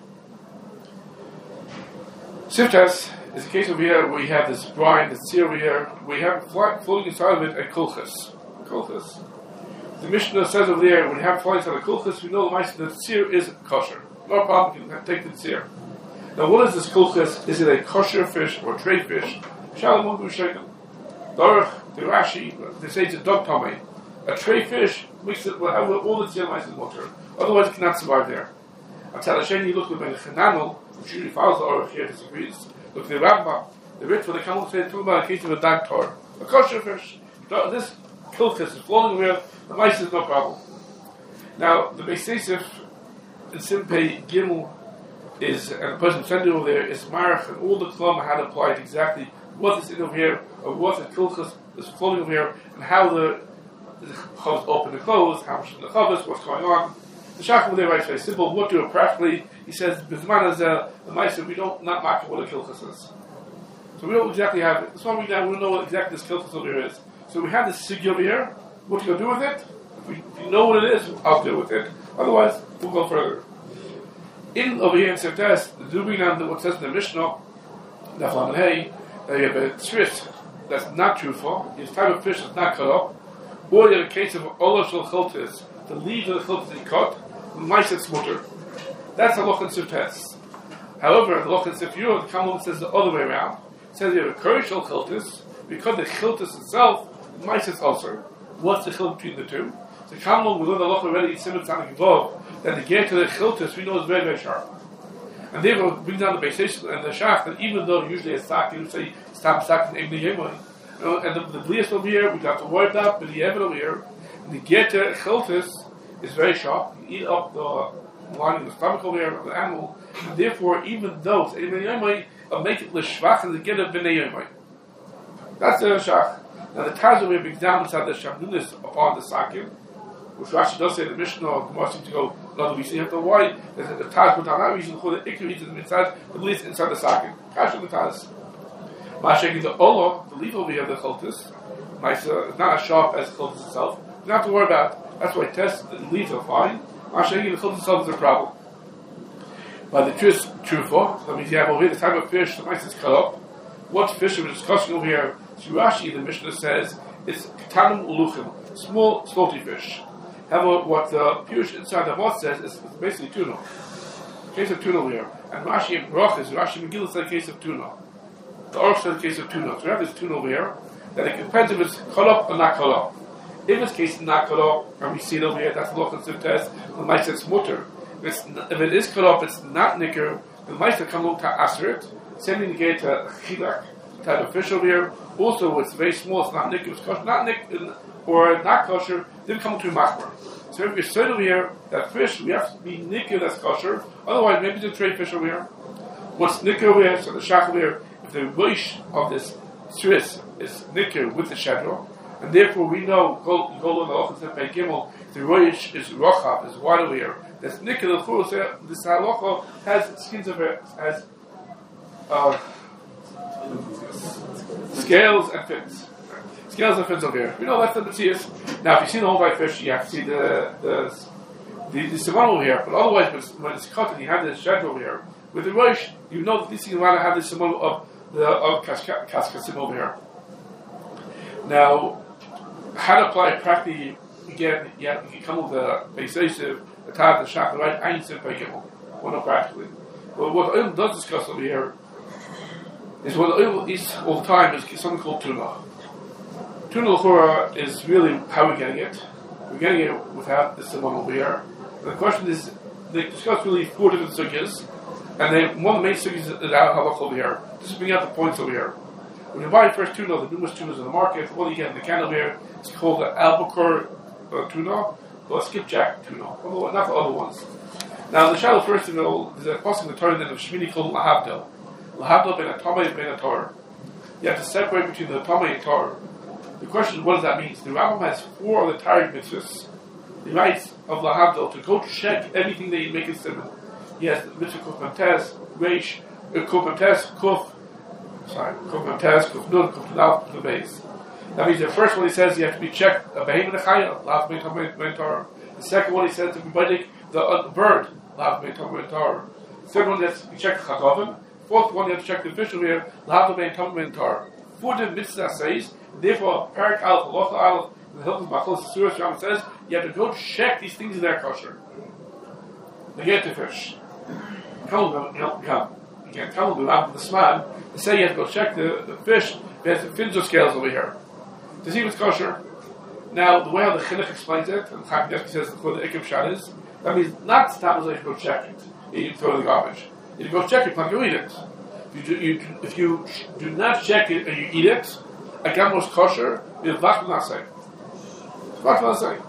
Speaker 1: Siftas is a case over here where we have this brine, this sear over here, we have floating inside of it a kulchas. Kulchas. The Mishnah says over there, when you have floating inside a kulchas, we know the the sear is kosher. No problem, you can take the sear. Now what is this kulchas? Is it a kosher fish or tray fish? Shalom Mungu Shekel. Dorach, the Rashi, they say it's a dog tummy. A tray fish mixed it with all the tzir mice in water. Otherwise it cannot survive there. Until Hashem, you look at the Chananel, which usually follows the Orach here, disagrees. Look at the Rambam, the Rit for the Kamel said, talking about a case of a dag tor. A kosher fish. This kilchis is flowing around, the mice is no problem. Now, the Beis Yosef in Simpei Gimel is, and the person sending over there is Marach, and all the Klama had applied exactly what is in over here, or what the kilchis is flowing over here, and how the Is the chavos open and closed? How much is the chavos? What's going on? The Shach there writes very simple. What do it practically? He says, "Bizman is a ma'aser. We don't not mark what a kilchus is. So we don't exactly have it. This one we now we don't know what exactly this kilchus over here is. So we have this sugya over here. What you gonna do with it? If, we, if you know what it is, I'll deal with it. Otherwise, we'll go further. In over here in Seftes, the Dubin and what says in the Mishnah, the Flamen Hay, that you have a tris that's not truthful. His type of fish is not cut up. Or you have a case of olav shel chiltis, the leaves of the chiltis is cut. Ma'aser smutter. That's a loch in Seftes. However, the loch in Sefyur, the Talmud says the other way around. It says you have a curry shel chiltis, because the chiltis itself, ma'aser also. What's the chiltis between the two? The Talmud, we learned the loch already in Simon Tzadik Vav, that the get to the chiltis we know is very, very sharp. And they will bring down the basis and the shach that even though usually a sak, you say, stop sak and the yemoy. And the, the blias over here, we don't have to worry about, but the evid over here, and the get to chiltis is very sharp. You eat up the lining of the stomach over here of the animal, and therefore, even though it's Eibnei Yomai, it'll make it l'shvach and the get of B'nei Yomai. That's the shach. Now the Taz over here brings down inside the shamnunis upon the sakim, which Rashi does say the Mishnah, the Gemara seems to go another reason. You have to why the Taz put on that reason for the ikar reason inside the bliss inside the sakim. Kash the Taz. Mashagi the Olah, the leaf over here of the chiltis, it's not as sharp as the chiltis itself. You don't have to worry about it. That's why tests the leaves are fine. Mashagi the chiltis itself is a problem. But the tris trufa, that means you have over here the type of fish the mice is cut up. What fish are we discussing over here? So Rashi, the Mishnah says, it's ketanim uluchim, small salty fish. However, what the Pirush inside the Vos says is basically tuna. Case of tuna over here. And Rashi and Brachas, Rashi Megillah said case of tuna. The Aruch says case of tuna. So we have this tuna over here, that it depends if it's cut up or not cut up. If it's case of not cut up, and we see it over here, that's the local test, the mice it's mutter. If, if it is cut up, it's not nicker, the mice that come along to aseret, sending the gate to chilak, type of fish over here. Also, it's very small, it's not nicker, it's kosher, not nicker, or not kosher, then come to machmer. So if we say over here, that fish, we have to be nicker that's kosher, otherwise maybe it's a trade fish over here. What's nicker over here, so the shach over here, if the wish of this tris is nicker with the shadro, and therefore we know, go on the office and pay gimel, the roish is rochav, is wide over here, that's nicker, the churus, this halacha has skins of it, has uh, scales and fins. Scales and fins over here. We know that's the Matthias. Now, if you see the whole white fish, you have to see the the the, the simon over here. But otherwise, when it's cut and you have the shed over here, with the roish, you know that these things want to have the simon of the of kaskasim over here. Now, how to apply it practically? Again, you have to come with the basis, the tad, the shach, the right, ein sim by gimel. Well, not practically. But what Oil does discuss over here is what Oil eats all the time is something called tuna. Tuna l'chora is really how we're getting it. We're getting it without this one over here. And the question is, they discuss really four different sugyas, and they, one of the main sugyas is our halach over here. Just bring out the points over here. When you buy first tuna, the numerous tunas in the market, what you get in the can over here, it's called the albacore uh, tuna, or skipjack tuna, although not the other ones. Now, the shallow first to know, there's a passing the Torah of Shmini called lahavdil. Lahavdil ben atamei and ben atar. You have to separate between the atamei and tar. The question is, what does that mean? The Rambam has four of the Targum mitzvahs. He writes of lahavdil to go check everything that you make it simon. He has the mitzvah kuf mantes, reish, kuf mantes, kuf, sorry, kuf mantes, kuf nun, kuf lav, kuf base. That means the first one he says you have to be checked a behem and a chaya, lav ben atamei ben tar. The second one he says to be baidik the uh, bird. Lav bein tamim tar. Third one, you have to check the chagavim. Fourth one, you have to check the fish over here. Lav bein tamim tar. Four different mitzvahs says. Therefore, Parak Aleph, Halacha Aleph, the Hilchos Machlos Surah Sham says you have to go check these things in their kosher. They get the fish. Come on, come. You can't tell them about the sman. They say you have to go check the, the fish. There's the fins or scales over here to see what's kosher. Now, the way how the Chinuch explains it, and Chaim Kanievsky says what the Ikkim Shad is. That means not stop as you go check it. You throw it in the garbage. If you go check it, you eat it. If you, do, you, if you do not check it and you eat it, again was kosher, it's vach nasei. Vach nasei.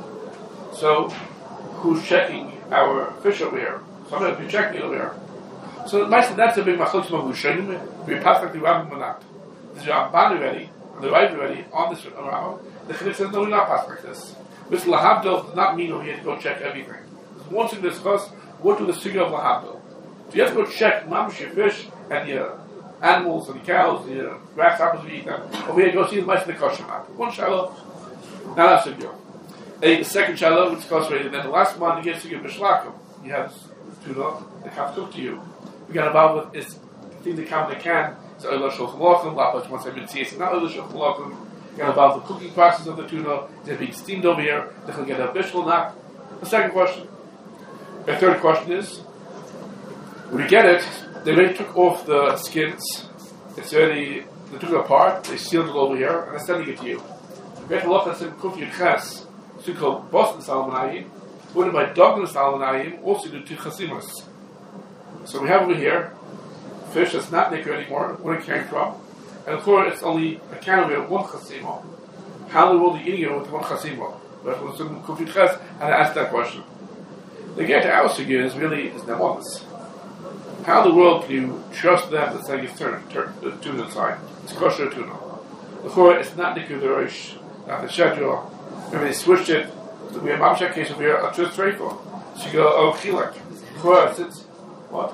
Speaker 1: So, who's checking our fish over here? Somebody will be checking it over here. So, that's a big machlokes of Hushanim. We perfectly Rambam or not. This is Ramban already. and they arrived already on this around, the Chiddush says, no, we're not passing like this. Mister Lahabdil does not mean we have to go check everything. There's one thing to discuss, what do the figure of Lahabdil? So you have to go check mamish your fish and your animals and the cows, and your grasshoppers, we eat them. Or we have to go see the mice in the kosher map. One shallow, now that's figure. A the second shallow, which is concentrated, and then the last one, you get figure Mishlakim. You have tuna, they come cook to you. We got involved with is the thing they come they can. So Oila Shulchan Lochem, Lapach once I've been seeing it's not Oila Shulchan Lochem. You got involved with the cooking process of the tuna. They're being steamed over here. They can get a bishul not. The second question. The third question is, when you get it, they already took off the skins. It's already, they took it apart, they sealed it over here, and they're sending it to you. You get to look at some Kufi Ches, so called Boston Salmonayim, ordered by Douglas Salmonayim, also do two Chasimas. So we have over here fish that's not naked anymore, where it came from, and of course it's only a can of one Chasima. How in the world are you eating it with one Chasima? But when some Kufi Ches, and I asked that question. The get to our Sigir is really is Namonis. How in the world can you trust them that say you turn the tuna inside? It's kosher tuna. Of course, it's not Nikud Rosh, not the schedule. Maybe they switched it. We have Mamshak case over here, a truth rifle. So you go, oh, Chilak. Of course, it's what?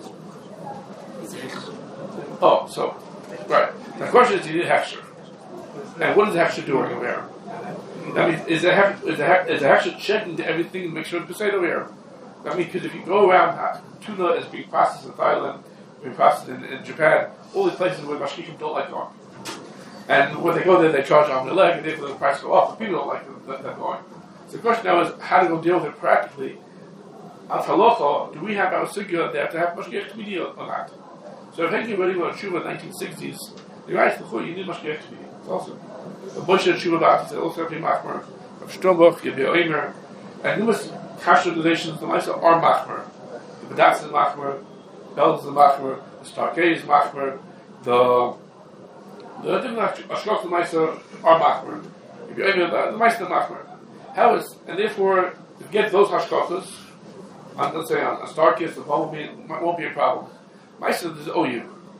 Speaker 1: Oh, so, right. The question is, you need a hechsher. And what is the hechsher doing over here? That means, is the hechsher checking to everything and make sure it's beside over here? I mean, because if you go around, uh, tuna is being processed in Thailand, being processed in, in Japan, all these places where mashkichim don't like going. And when they go there, they charge on their leg, and therefore the price go up, but people don't like them, them going. So the question now is, how to go deal with it practically? Al halacha, do we have our sugya there to have mashkiach tmidi on that? So if Henry already went to Tshuva in the nineteen sixties, the guys before you need mashkiach tmidi. It's awesome. A bunch of Tshuva about it, also Rabbi Machmer, of Strombach, Rabbi Oimer, and numerous cash organizations, the Maisa are Machmer. The Badatz is Machmer, Belz is Machmer, the Starkei is Machmer, the the different Ashkok the Maisa are Machmer. If you the Maisa is Machmer. How is, and therefore, if you get those Hashkokas, on, let's say on a Starkei, the won't be, won't be a problem. Maisa is O U.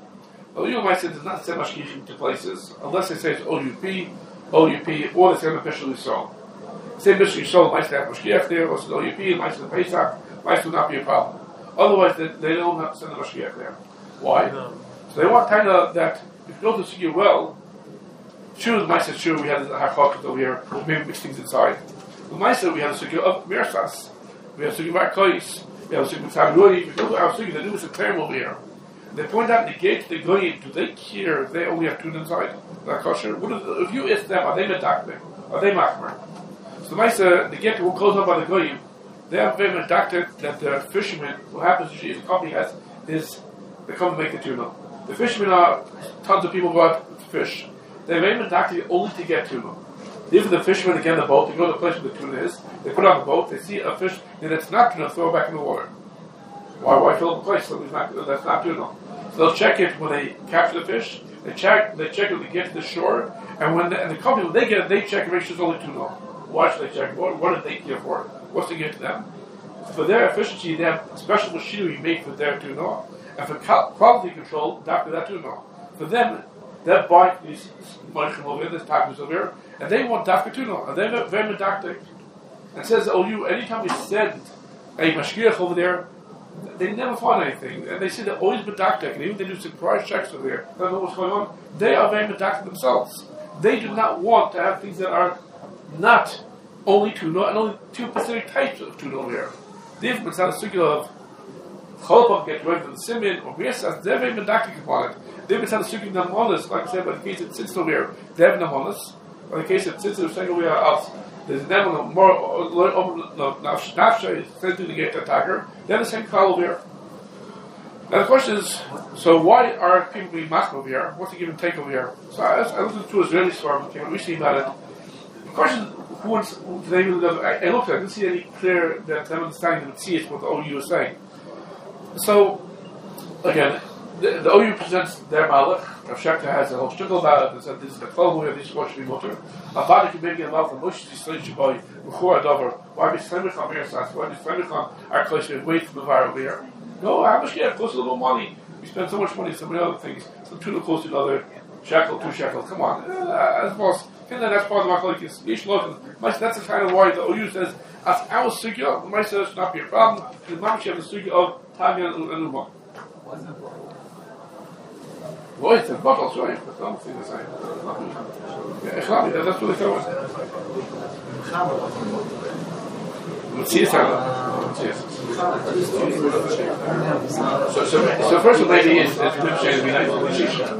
Speaker 1: O U Maisa does not send Mashkichim to places, unless they say it's O U P, O U P, or they send officially so. Same mission you sold, might have Mashgiach there, or O U P, might have Pesach, might would not be a problem. Otherwise, they, they don't have to send the Mashgiach there. Why? No. So they want kind of that, if you go to see you well, sure, the Maisa, sure, we had the Hachokat over here, maybe mix things inside. The Maisa, we have the Sugya of Mersas, we have Sugya of Arkois, we have Sugya of Taburi, we go to our Sugya, they do this term over here. They point out the gate they go in, do they care if they only have tuna inside? Not kosher? What is, if you ask them, are they medaktik? Are they machmer? So the Maisa, the get who goes up by the goyim, they have very medaktik that the fishermen, what happens usually is the company has, is they come to make the tuna. The fishermen are, tons of people go out to fish. They're very medaktik only to get tuna. Even the fishermen get on the boat, they go to the place where the tuna is, they put it on the boat, they see a fish, and it's not tuna, throw it back in the water. Why, why fill up the place? So not, that's not tuna. So they'll check it when they capture the fish. They check. They check it when they get to the shore. And when the, and the company when they get it, they check and make sure it's only tuna. Why should they check? What, what did they care for? What's to give to them? For their efficiency, they have special machinery made for their tuna, and for quality control, after that tuna. For them, they're buying these money over here, this package over here, and they want dafka tuna, and they're very medactic. And it says, oh, you anytime we send a mashgiach over there, they never find anything, and they say they're always medactic, and even they do surprise checks over there, they don't know what's going on. They are very medactic themselves. They do not want to have things that are not only tuna, and only two specific types of tuna over here. Therefore, it's not a circular of cholpah get rid of the simin or mesas. They're very medactic upon it. Therefore, it's not a circular of namonis, like I said, but in the case it sits over here, they have namonis. But in the case it sits over here, else. There's never no more nafsha is sent to get the attacker. Then the same call over here. Now the question is, so why are people being machmer over here? What's the give and take over here? So I, I listened to Israeli storm, came recently about it. The question is, who wants today? I, I looked at it, I didn't see any clear that I'm understanding the see what the O U is saying. So again, the, the O U presents their malach. Rav Shekta has a whole shtickle about it and said this is the twelve way, this is what should be mutter. Avada can maybe involve the Moshe Yisrael Shaboy before a dover. Why be Slemich on Mersas? Why be Slemich on our close away from the fire over here? No, how much get close to a little money. We spend so much money on so many other things. So tuna close to another shekel, two shekels. Come on, uh, as boss. Finland, that's part of my colleagues. That's the kind of why the O U says, as our sugya, the Maisa should not be a problem. The Mamash have the sugya of Tanya and Umar. Boy, it's a bottle, sorry. That's not the same. Yeah, that's what they tell us. Let's see it out. So, so, so first of all, maybe it's it's good to be nice with shisha.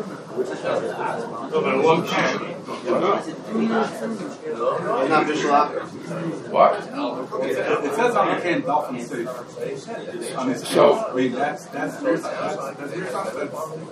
Speaker 1: What?
Speaker 4: It says on the can dolphin safe.
Speaker 1: So,
Speaker 4: I mean, that's that's that's that's your something.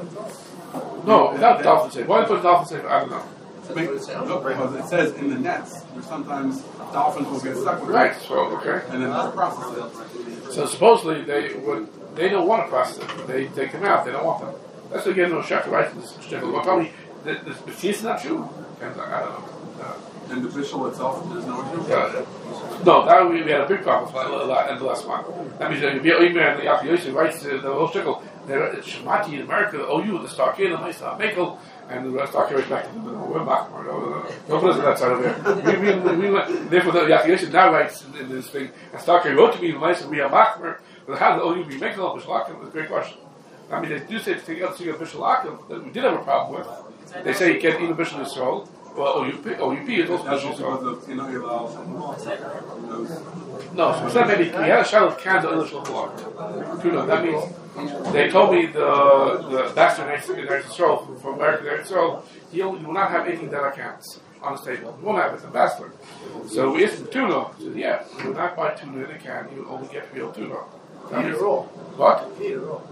Speaker 1: No, it's not dolphin safe. Why put dolphin safe? I don't know.
Speaker 4: Look, because it says in the nets, where sometimes dolphins will get stuck with it.
Speaker 1: Right. So okay.
Speaker 4: And then they'll process it.
Speaker 1: So supposedly they would they don't want to process it. They take them out. They don't want them. That's again no shekel, right? This shekel. Well, tell me, the the is not true. I don't know. Uh,
Speaker 4: And the bishul itself, there's no issue?
Speaker 1: uh, no, that we, we had a big problem for in the last month. That means that if you email the Yafi Yosef writes uh, the whole shekel, it's Shemati in America, the O U, the Starkey, the Mesa, Mekel, and the Starkey right back to them. We're Machmar. Don't put us on that side over here. We, we, we went, therefore, the Yafi Yosef now writes in, in this thing, and Starkey wrote to me, the Mesa, we are Machmar, but how the O U be Mekel, Bishalakim, is a great question. I mean, they do say to take out the Bishalakim that we did have a problem with. They say you can't eat a Bishal Yisrael. Well, O U P, O U P is also
Speaker 4: That's
Speaker 1: Bishal
Speaker 4: also
Speaker 1: Yisrael.
Speaker 4: because of, you know, you allow
Speaker 1: No, so it's not maybe, we had a shell of cans of English Shalom. Tuna, that means, they told me the, the bastard in Eretz Yisrael, from America to Eretz Yisrael, he will not have anything that accounts on his table. He won't have it, it's a bastard. So we asked him tuna. He said, yeah, you will not buy tuna in a can, you will only get real tuna.
Speaker 3: Eat it raw.
Speaker 1: What?
Speaker 3: Eat it raw.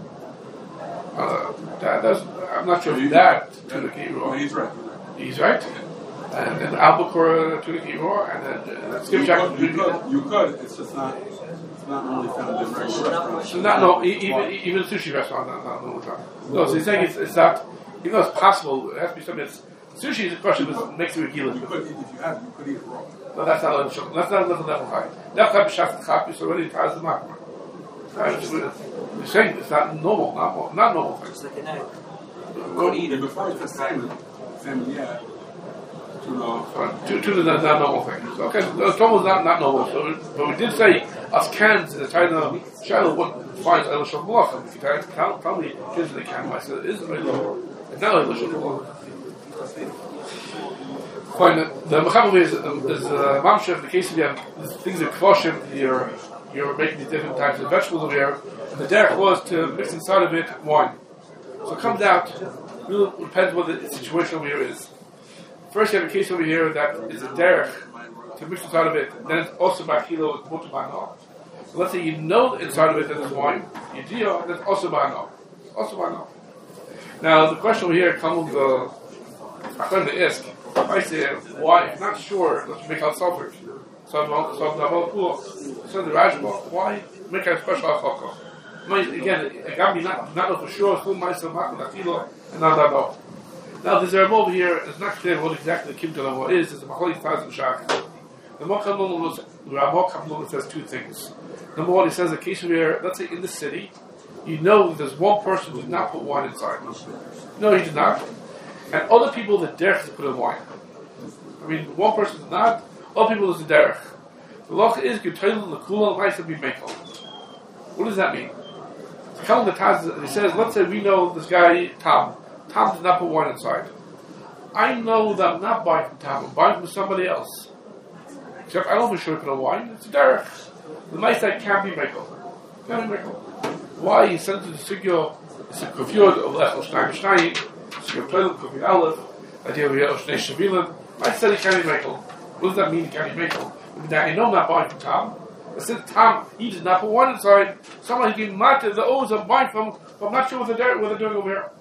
Speaker 1: Uh, that, that's, I'm not sure if that tuna can eat raw.
Speaker 4: He's right.
Speaker 1: He's right. And then albacore tuna can eat raw, and then uh,
Speaker 4: You
Speaker 1: skipjack.
Speaker 4: could, you could, you could, it's just not, it's not really found in regular restaurants.
Speaker 1: So not, no, e- even even sushi restaurant, not, not all the time. No, so he's saying it's, it's not, even though it's possible, it has to be something that's, sushi is a question that makes it a gila.
Speaker 4: You could, eat- if you have, you could eat it raw.
Speaker 1: No, that's not level, that's not level level high. That type of shaf is chap is already ties the makmar. You're saying it's not normal, not, mo- not normal thing.
Speaker 2: It's like an egg.
Speaker 1: Well,
Speaker 2: eat it.
Speaker 4: Before it's a salmon, salmon, yeah. You know,
Speaker 1: uh, two, two is not, not normal thing. So, okay, so it's almost not, not normal. So, we- but we did say, as cans in the China, Shiloh, what finds El Shal Malach, if you tell, tell, tell me, kids in the can, I said, it is very low. It's not El Shal Malach. Fine, the Mechaber is, um, there's a Mamshech, the case of you have things that kvoshim, you're, you're making these different types of vegetables over here, and the derech was to mix inside of it wine. So it comes out, it really depends what the situation over here is. First you have a case over here that is a derech to mix inside of it, then it's also by kilo, it's mutter by no. So let's say you know inside of it that there's wine, you do, and that's also by no. Also by no. Now the question over here comes the, I come to ask, I say, why, if not sure, let's make out selfish. So, so the whole pool, so the Rajma, why make a special alcohol? Again, it got me not, not know for sure, full myself, and not that all. Now, there's a over here, it's not clear what exactly the Kim Talama is, it's a Machalik Taz and Shach. The Ramok Hamlum says two things. Number one, he says a case over here, let's say in the city, you know that there's one person who did not put wine inside. No, he did not. And other people, the derech is to put in wine. I mean, one person is not, other people is the derech. The loch is G'tayl l'kula l'maisa b'mekel. What does that mean? So Kalam the Taz, he says, let's say we know this guy, Tom. Tom did not put wine inside. I know that I'm not buying from Tom, I'm buying from somebody else. Except I don't for sure put in wine, it's a derech. The maisa can't be mekel. Can't be mekel. Why? He sent to the Sugyo, it's a kofiyot of Lechel Shnayim Shnayim, Sugyo Pledel, Kofi Aleph, idea of Shnei Shavilim. I said he can't be mekel. What does that mean, he can't be mekel? Now, I know I'm not buying from Tom. I said, Tom, he did not put wine inside. Somebody gave matter the O's I'm buying from, but I'm not sure what they're, what they're doing over here.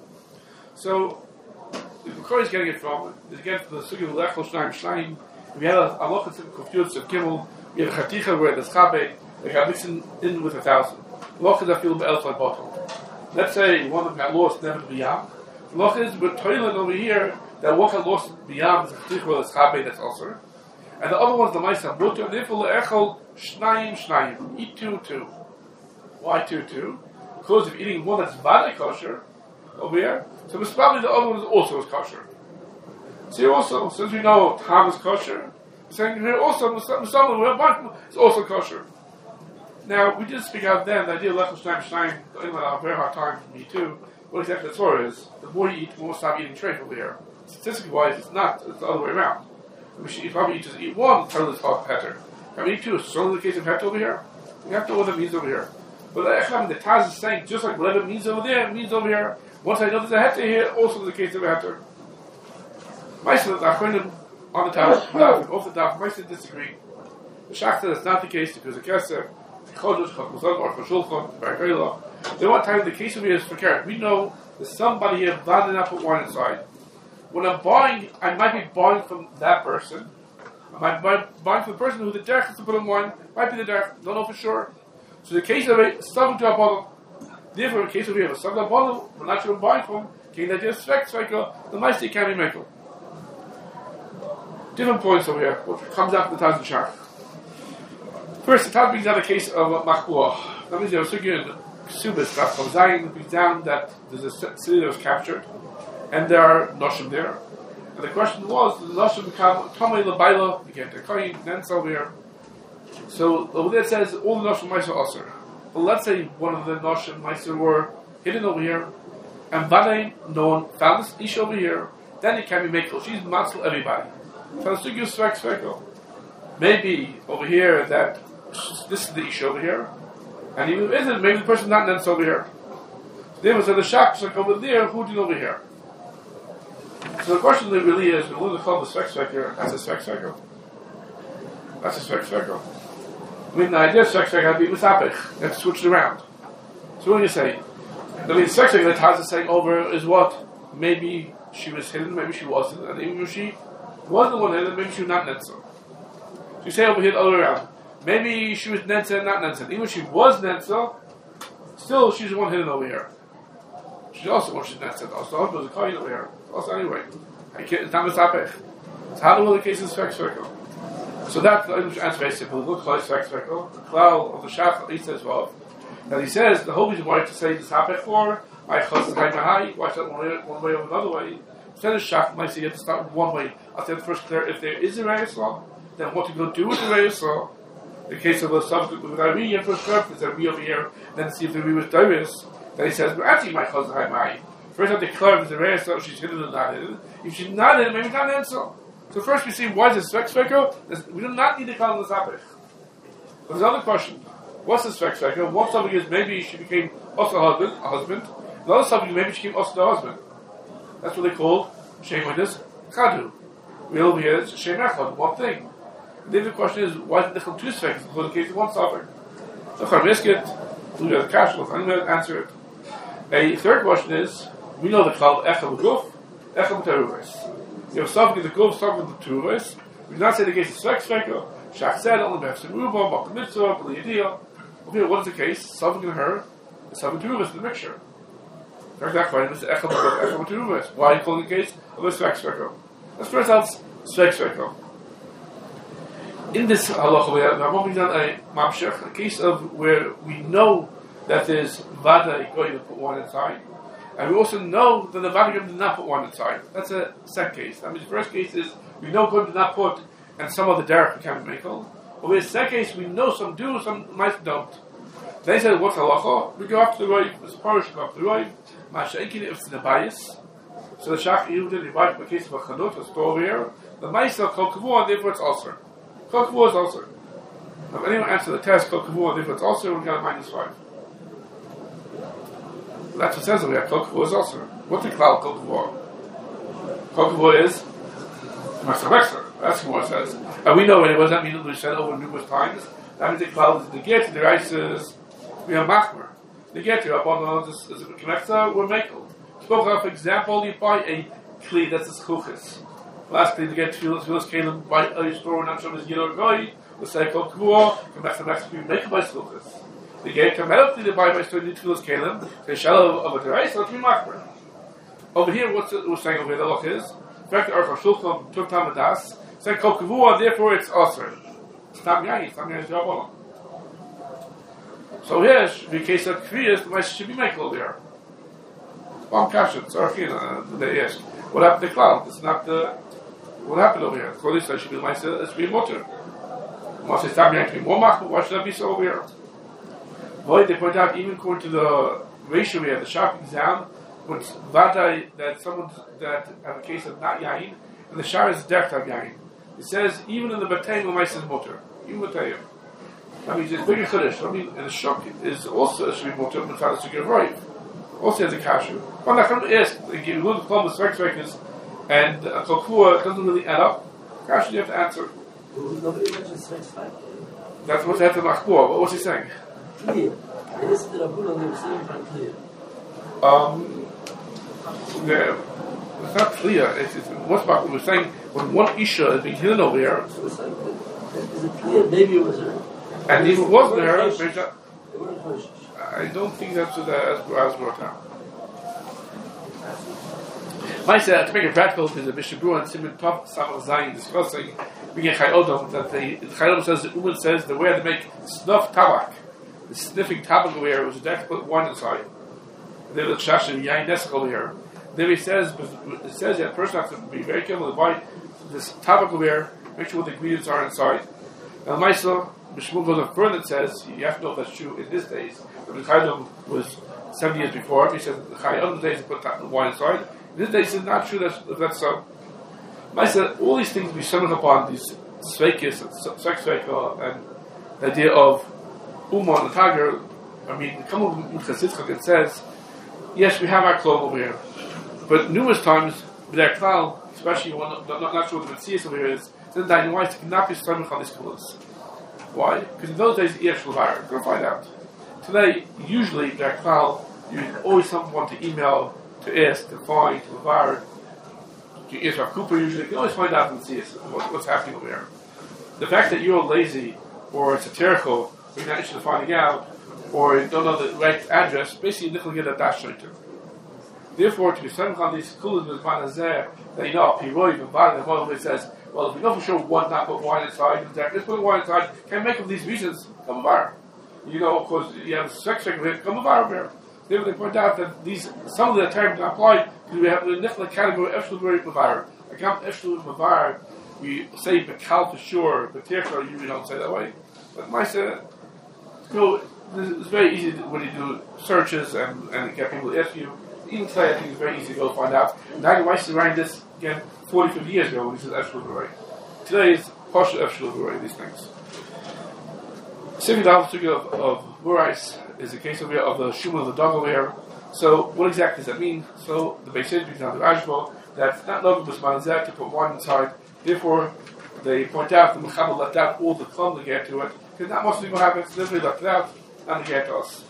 Speaker 1: So, the Bukhari is getting it from, is again from the Sugi of Lechel Shnayim Shnayim. We had a lot of confused of Gimel. We have a Chaticha where there's Chabe, they got mixed in, in with a thousand. Loch is a field of outside bottom. Let's say one of them got lost, never to Biyam. Loch is with toilet over here, that one got lost Biyam is a Chaticha where there's Chabe, that's also. And the other one's the Maisa Mutter, Nifel Echel Shnayim Shnayim. Eat two, two. Why two, two? Because if eating one that's Vada kosher over here, so it's probably the other one is also is kosher. So here also, since we know Tam is kosher, we're saying here also, someone we're buying is also kosher. Now, we did speak out then, the idea of Lechel Shnaim Shnaim, I had a very hard time for me too. What exactly the Torah is, the more you eat, the more stop eating treif over here. Statistically wise, it's not, it's the other way around. We should probably just eat one, tell this off heter. Can we eat two? It's only the case of heter over here. We have to know what it means over here. But Echam, the Taz is saying, just like whatever it means over there, it means over here. Once I know there's a heter here, also the case of a heter. Meister, the Achronim on the top, off the top, Meister disagree. The Shach said it's not the case because the Kesef, the Chodesh, Chachmazon, or Chashulchan, Barakayla, they want time the case over here is for carrot. We know there's somebody here buying up put wine inside. When I'm buying, I might be buying from that person. I might be buying from the person who the derech is to put in wine. Might be the derech, don't know for sure. So the case of a subject to a bottle. Therefore, in the case of we have a subject to a bottle, we're not sure we're buying from. Can that just spec cycle? The Meister can be makel. Different points over here, what comes after the Taz and Shach. First, the Taz brings down the case of Machbuah. That means there was a good Ksubis, that from Zion brings down that there's a city that was captured, and there are Noshim there. And the question was, did the Noshim become Tomei Labaila, became the Kohen, then over here. So over there it says, all the Noshim Meiser Osir. But let's say one of the Noshim Meiser were hidden over here, and Badain, no one found this Ish over here, then it can be Mekel. She's Matzal everybody. Maybe over here that this is the Ish over here, and even if it isn't, maybe the person's not Nens over here. Therefore, so the Shach like over there, who did over here? So the question really is, we want to call the Svek Sveker, that's a Svek Sveker. That's a Svek Sveker. I mean, the idea of Svek Sveker had to be Misapich, and switched around. So what do you say? I mean, Svek Sveker that Taz is saying over is what? Maybe she was hidden, maybe she wasn't, and even if she was the one hidden, maybe she was not Netza. So you say over here the other way around. Maybe she was Netza and not Netza. Even if she was Netza, still she's the one hidden over here. She's also one she's Netza. Also, the husband was a Kohen over here. Also, anyway, I can't, it's not Misapech. So how do all the cases Svek Svekel? So that's the English answer very simple. Look like Svek Svekel. The cloud of the Shach, he says, well, and he says, the whole reason why to say this Hapech for, my Chos is Hai Mahai, why start one way, one way or another way? Instead of Shach, might say you have to start one way. I'll say the first clear, if there is a Reyes law, then what to go do with the Reyes law? In the case of a subject with Ari, you have first clear, there's a Re over here, then see if the Re was Darius. Then he says, well, actually, my Chos is Hai Mahai. First, I have to declare if the Reyes law, she's hidden or not hidden. If she's not hidden, maybe not hidden, so. So first we see, why is it Svek Svekel? We do not need to call him the Sapech. But there's another question. What's the Svek Svekel? One subject is maybe she became also a husband, a husband. Another subject maybe she became also the husband. That's what they call Shem Witness Chadu. We over here it's Shem Echad, one thing. And then the question is, why did they come two Sveks for the case of one subject? So Charmiskit, we have the cash flow, I'm going to answer it. A third question is, we know the called Echad Guf, Echad Teruvis. You have something that goes something with the Teruvis. We do not say the case of Svek Svekel. Shach said only Behefsim Ruba, Bak Mitzvah, B'Liyadiyah. Over here, what is the case? Something in her, is something Teruvis in the mixture. In fact, that question is the Echad Teruvis. Why are you calling the case of a Svek Svekel? Let's first out Svek Svekel. In this halacha, we have Ramon done a mamshech, a case of where we know that there's vada going to put one inside, and we also know that the vada did not put one inside. That's a second case. That means the first case is we know God did not put, and some of the derech became makel. But with the second case, we know some do, some might don't. They said, what's halacha? We go up to the roiv. It's parish, go up to the roiv. Masha'inkin if it's in the bias. So the shach yehudin divided the case of a chanut, a store over here. The ma'isa kol kavua, and therefore it's also. Kol kavua is also. Now, if anyone answers the test, kol kavua, and therefore it's also, we got a minus five. That's what it says over here. Kol kavua is also. What's the cloud kol kavua? Kol kavua is Master Wexler. That's what it says. And we know what it was. That means we said over numerous times. That means the cloud is the get. The rice is we have machmer. The get you up on this is a connector. We're makel. Spoke of, for example, you buy a kli that's a schuchis. Lastly, to get tefillas, tefillas kalim by a store, not sure is yellow guy. We say kol kavua. Come back to the next week. Make by schuchis. The get come out to the buy by store. Need tefillas kalim. The shallow of a rice. Let's be machmer. Over here, what's it, we're saying over here? The look is. In fact, the Arfa Shulchan took time with us. Said kol kavua, therefore it's aser. Stam yahi, stam yahi is Rabbanon. So here, in case of kviyas, the mice should be makel over here. Bam kashet, sorry, the they ask. What happened to the cloud? It's not the What happened over here? Kodesh says should be my it should be mutter. Must say stop to be more machmir. Why should that be so over here? Boy, they point out even according to the ratio here, the sharp exam, when vadai that someone that have a case of not yain, and the shar is derech of yain. It says even in the batayim l'maisa is mutter. Even batayim. I mean, it's bigger chodesh. I mean, and the shock is also it should be mutter, but it's to get right. Also has a kashu. But I can ask, if you look at the club of strikers and a kalkua doesn't really add up. Kashu, you have to answer.
Speaker 2: Nobody mentions sex five.
Speaker 1: That's what's at the machbor. But what's he saying?
Speaker 2: Clear. It is the Rabbuna, they were saying from clear.
Speaker 1: Um, the, it's not clear. It's, it's what's machbor. We're saying when one isha is being hidden over here.
Speaker 2: So it's like, is it clear? Maybe it was there.
Speaker 1: And if it was there,
Speaker 2: They weren't kosher.
Speaker 1: I don't think that's what that as brought out. Maisa, to make it practical, is the Mishnah Berurah and Simon Tov Samach Zayin discussing being Chai Odom, that the Chai Odom says, the Uman says the way to make snuff tabak, the sniffing tabak over here was a deck to put wine inside. Then the Shashim Yain Nesach over here. Then he says, it says that a person has to be very careful to buy this tabak over here, make sure what the ingredients are inside. Now Maisa, Mishmur goes on further and says, you have to know if that's true in his days. But the Chai Odom was seventy years before. He says the Chai Odom days to put wine inside. In his days, it's not true that if that's so. I said all these things we summoned upon these sveikis, sex sveika, and the idea of Uma and Tiger. I mean, come over with Chasitzchak and says, yes, we have our clothes over here, but numerous times with our cloud, especially when not, not, not sure what the Messias over here is, then the wife cannot be stomach on these clothes. Why? Because in those days, Yesh Levar. Go find out. Today, usually with our cloud, you always someone to email, to ask, to find, to Levar. You ask Rav Cooper usually, you can always find out and see what, what's happening over here. The fact that you're lazy or satirical, or you're not interested in finding out, or you don't know the right address, basically you're not going to get a dash to. Therefore, to be sent on these kulas with manazeh, that you know, Piroi, the bottom of the Bible says, well, if we know for sure one not put wine inside, let's put wine inside, can make of these reasons, come over. You know, of course, you have a sex check here, come over here. Therefore, they point out that these, some of the terms are applied because we have the different category of Efshul Mavar. Account Efshul Mavar, we say Bekal for sure, but Tircha, you don't say that way. But Maisa, you know, it's very easy to, when you do searches and, and get people to ask you. Even today, I think it's very easy to go find out. Now, Maisa ran this again forty, fifty years ago when he says Efshul Mavar. Today is partial Efshul Mavar, these things. Simply the opposite of, of Murais is the case over here of the Shuma of the dog over here. So, what exactly does that mean? So, the Beis Hillel brings down the Rashba that not loving was manzeh to put wine inside. Therefore, they point out that Mechaber left out all the clum to get to it because not much thing will happen. So, they left it out and to get to us.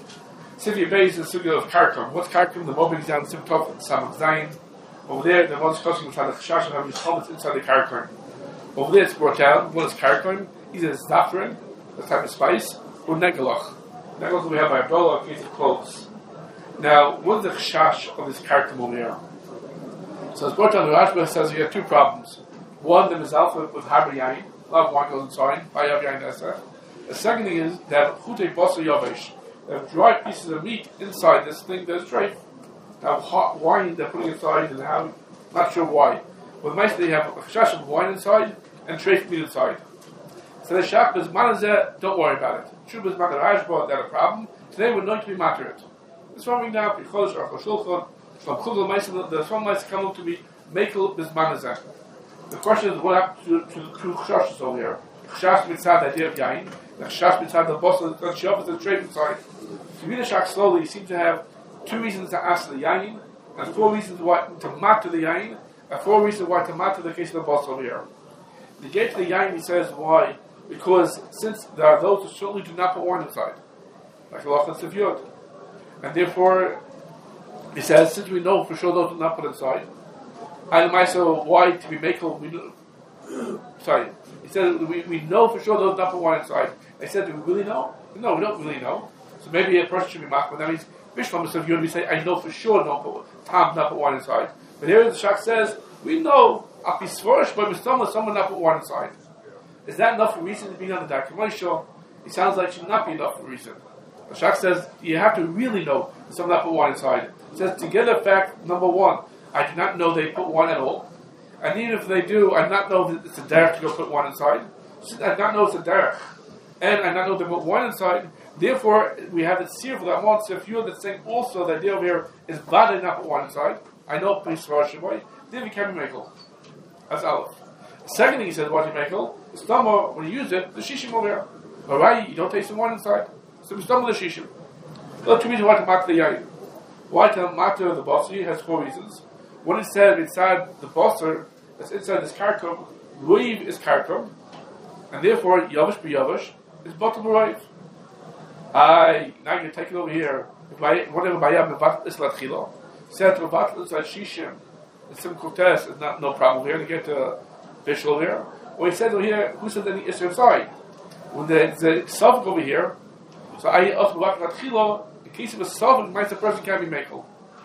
Speaker 1: Sifia Beis is the Sugya of Karkum. What's Karkum? The Mo brings down the Simtov and Samach Zayin. Over there, the one's discussing inside the Chashash and having comments inside the Karkum. Over there, it's brought down. What is Karkum? Either Zafran, the type of spice, or Negalach. Negalach we have by Abdullah, a case of clothes. Now, what is the chash of this Karkum over here? So it's brought down, the Rashba says you have two problems. One, the Mizalfa with Haber Yain, a lot of wine goes inside, by Yav Yain Esach. The second thing is that Chute Bosa Yavesh, they have dry pieces of meat inside this thing that's treif. Now, hot wine they're putting inside, and how, not sure why. But mostly they have a chash of wine inside, and treif meat inside. So the shak is manazeh, don't worry about it. Shubas matar Rashba, that's a problem. Today we're going to be matter it. It's wrong now, because Rav Shulchan, from Kugel Meissen, the some mice come up to be Mekel Bismanazeh. The question is, what happened to, to the two Chashas over here? Chash mitzad, the idea of Yain, the Chash mitzad, the boss of the Shabbos, the trade inside. If you read the Shak slowly, you seem to have two reasons to ask the Yain, and four reasons why to matter the Yain, and four reasons why to matter the case of the boss over here. The gate to the Yain, he says, why? Because since there are those who certainly do not put wine inside, like Allah and Siviyot. And therefore, he says, since we know for sure those do not put inside, and myself, why to be makel? We know, sorry, he said we, we know for sure those do not put wine inside. I said, do we really know? No, we don't really know. So maybe a person should be machmir. That means Bishlam is you we say, I know for sure don't put Tom not put wine inside. But here the Shach says, we know Api Svorish, but Mistama someone not put wine inside. Is that enough for reason to be on the documentation? It sounds like it should not be enough for reason. The Shach says you have to really know that someone not put wine inside. It says to get a fact, number one, I do not know they put wine at all. And even if they do, I not know that it's a derech to go put one inside. I not know it's a derech. And I not know to put one inside. Therefore, we have the seer for that one. So if you're the saying also the idea over here is bad not put one inside. I know please for Shaboy. Then we can be mekel. That's Aleph. The second thing he says, what you mekel, is stumble when you use it, the shishim over here. Alright, you don't taste the one inside. So we stumble the shishim. Well, two reasons why to mark the yayin. Why to mark the basar has four reasons. One is said inside the basar, that's inside this karkum, ruiv is karkum, and therefore yavish be yavish is bottom ruiv. I now you can take it over here. If I whatever bayam mevat is latchila, said to mevat is like shishim, and some cortes is not no problem here to get to bishul over here. Or he says over here, who said any issue inside? When the the suffix over here, so I also mevat latchila. In case of a suffix, might the person can be mekel.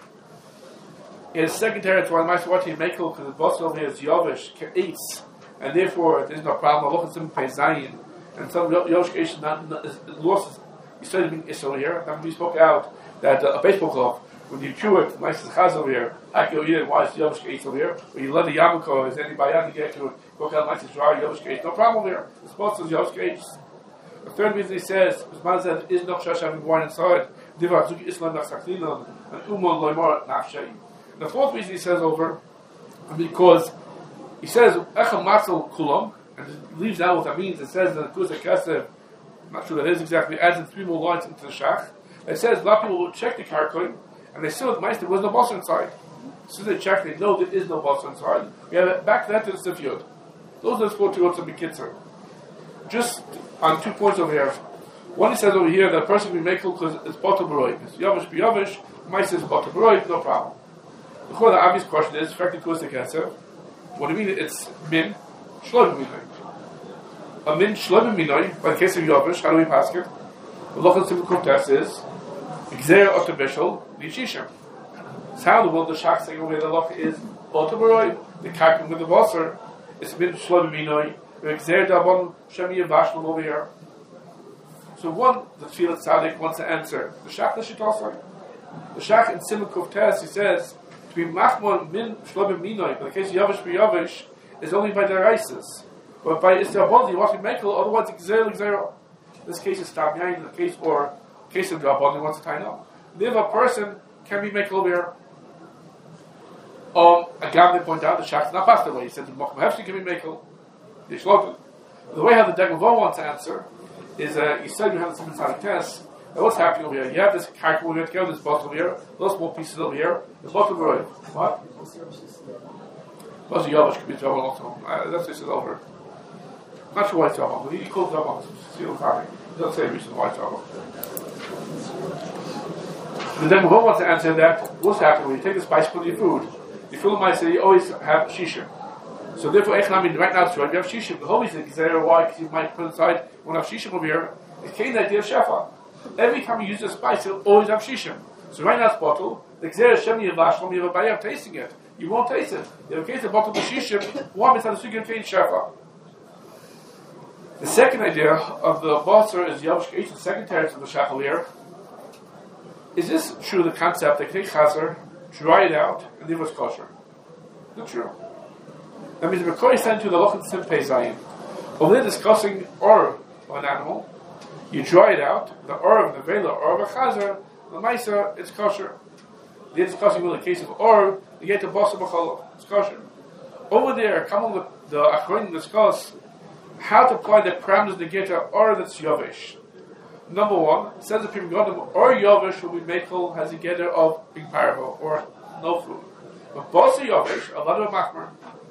Speaker 1: In his second territory, might what he mekel because the boss over here is yavish eats, and therefore there's no problem. Look at some peizayin and some yosh not losses. You started being is over here. Then we spoke out that uh, a baseball glove, when you chew it, nice as chaz over here. I go here. Why is yavish eats over here? When you let the yamako, is anybody to get to it? Look out nice as dry yavish eats. No problem over here. The spot says yavish eats. The third reason he says, Usman says, is no chash having wine inside. Diva zuki islam nachsaklinon and umon loymar nafshay. The fourth reason he says over, because he says echam matzal kulam, and it leaves out what that means. It says in the Kusa Kesev, I'm not sure that is exactly, adds in three more lines into the shach. It says a lot of people will check the karkoin, and they saw that there was no boss inside. So they check, they know there is no boss inside. We have it back that to the sifyod. Those are the four two to be kitzer. Just on two points over here. One he says over here that a person can be mekel because it's bottom baroid. It's yavish be yavish, mice is bottom baroid, no problem. The obvious question is, effective Kusa Kesev, what do you mean it's min shloim minoi? A min shloim minoi, by the case of yavish, how do we pass it? The local simple contest is Gzer Otabishal Yishishim. So how the world the shach saying over here the loch is bottom baroid, the karkum with the wasser, it's min shloim minoi, Gzer Dabon Shemi Yavashlam over here. So one, the Tfilat Tzaddik wants to answer. The Shach the Shitosai. The Shach in Simon Kovtes, he says, to be Machmon Min Shlobim Minoi, but the case of Yavish be Yavish, is only by the Raisis. But by Istabon, you want to make otherwise it's Gzer Gzer. This case is Stab Yain, the case, or case of Gabon, he wants to tie up. If a person can be Mekel over here. Um, again, they point out, the Shach is not passed away. He said, the Machmon Hefshi can be Mekel. The Shlokim. The way how the Degavon wants to answer is uh, you said you have some inside test. Now what's happening over here? You have this karkum over here together, this bottle over here, those small pieces over here, the bottle over here. What? What's the yavish could be trouble also? Uh, that's this is over. Not sure why it's trouble. He calls trouble. See what's happening. He doesn't say the reason why it's trouble. And then who wants to answer that? What's happening when you take the spice from your food? You feel might say you always have shisha. So therefore, economy right now, you have shishim. The whole reason is there why because you might put inside one of shishim over here. It came the idea of shefa. Every time you use a spice, you'll always have shishim. So right now, this bottle, the gzer shemi yavashlam, you have a bayah tasting it. You won't taste it. You have a case of bottle of shishim. One is on the sugar cane shefa. The second idea of the basar is yavish keish. The second teretz of the shachal here. Is this true? The concept they take chazer, dry it out, and leave it kosher. Not true. That means the Mekoy sent to the Lochan Sim Peizayin. Over there discussing or of an animal, you dry it out, the or of the vela or of a chazer, the maisa, it's kosher. They're discussing with the case of or, you get the boss of a it's kosher. Over there, come on with the Achronim discuss how to apply the parameters to get a or that's yavish. Number one, says the Pim Godim, or yavish will be mekel has a getter of being parvo, or no food. But boss of yavish, a lot of machmer.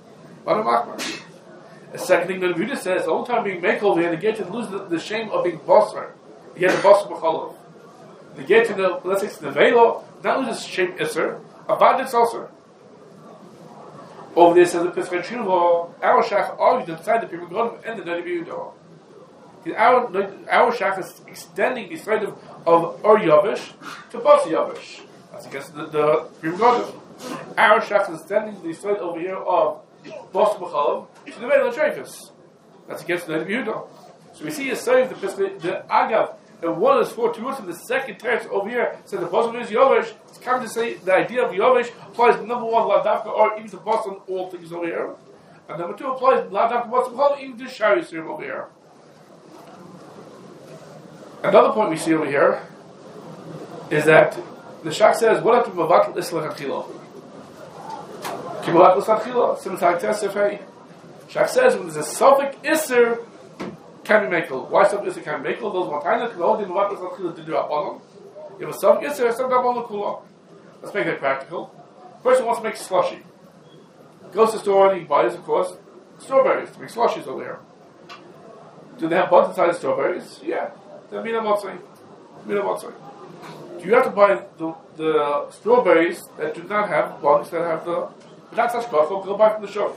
Speaker 1: The second thing that the Buddha says, the whole time being mekel over here, they get to lose the, the shame of being bosser. You get the boss b'cholov. They get to the, let's say, it's the velo, not lose the shame isser, avad it's also. Over there says the Pesach Tshuva, our shach argues inside the Pim Godim and the Nadi B'Yehuda. Our, our shach is extending the side of, of or yavish to boss yavish. That's against the, the Pim Godim. Our shach is extending the side over here of Bos B'Chalav to the Vela Treifus. That's against the Nadi B'Yehuda. So we see a side of the the Agav and one is for Terus, and the second text over here says the Pasuk is Yovesh. It's coming to say the idea of Yovesh applies number one Ladavka or even to Bas on all things over here, and number two applies Ladavka Bas even to Shari Yisrael over here. Another point we see over here is that the Shach says, "What after Mavatal Isla Chachila?" Kibbutz Chachila. Simon Tesefei. Shach says when there's a Suffolk Isser can be makel. Why Suffolk Isser can be makel? Those one time that the only Mavatal Chachila to do Abbanon. If a Suffolk Isser, some Abbanon Kula. Let's make that practical. Person wants to make slushy. Goes to the store and he buys, of course, strawberries to make slushies over here. Do they have buds inside the strawberries? Yeah. They're mina motzai. Mina motzai. Do you have to buy the, the strawberries that do not have bugs that have the... But that's hashkacha, go buy from the shop.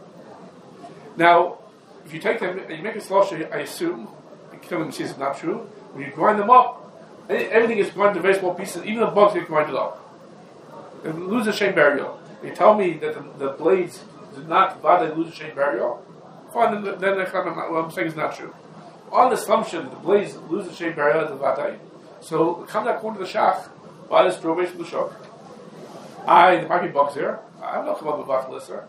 Speaker 1: Now, if you take them and you make a slushy, I assume, the sees it's not true, when you grind them up, everything is grinded to very small pieces, even the bugs get grinded up. They lose the shame burial. You tell me that the, the blades do not vada lose the shame burial, fine, then, then what I'm saying is not true. On the assumption that the blades lose the shame burial as the vadai, so come that corner to the shach, buy the strawberries from the shop. I, there might be bugs there. I'm not coming up with vatal lister.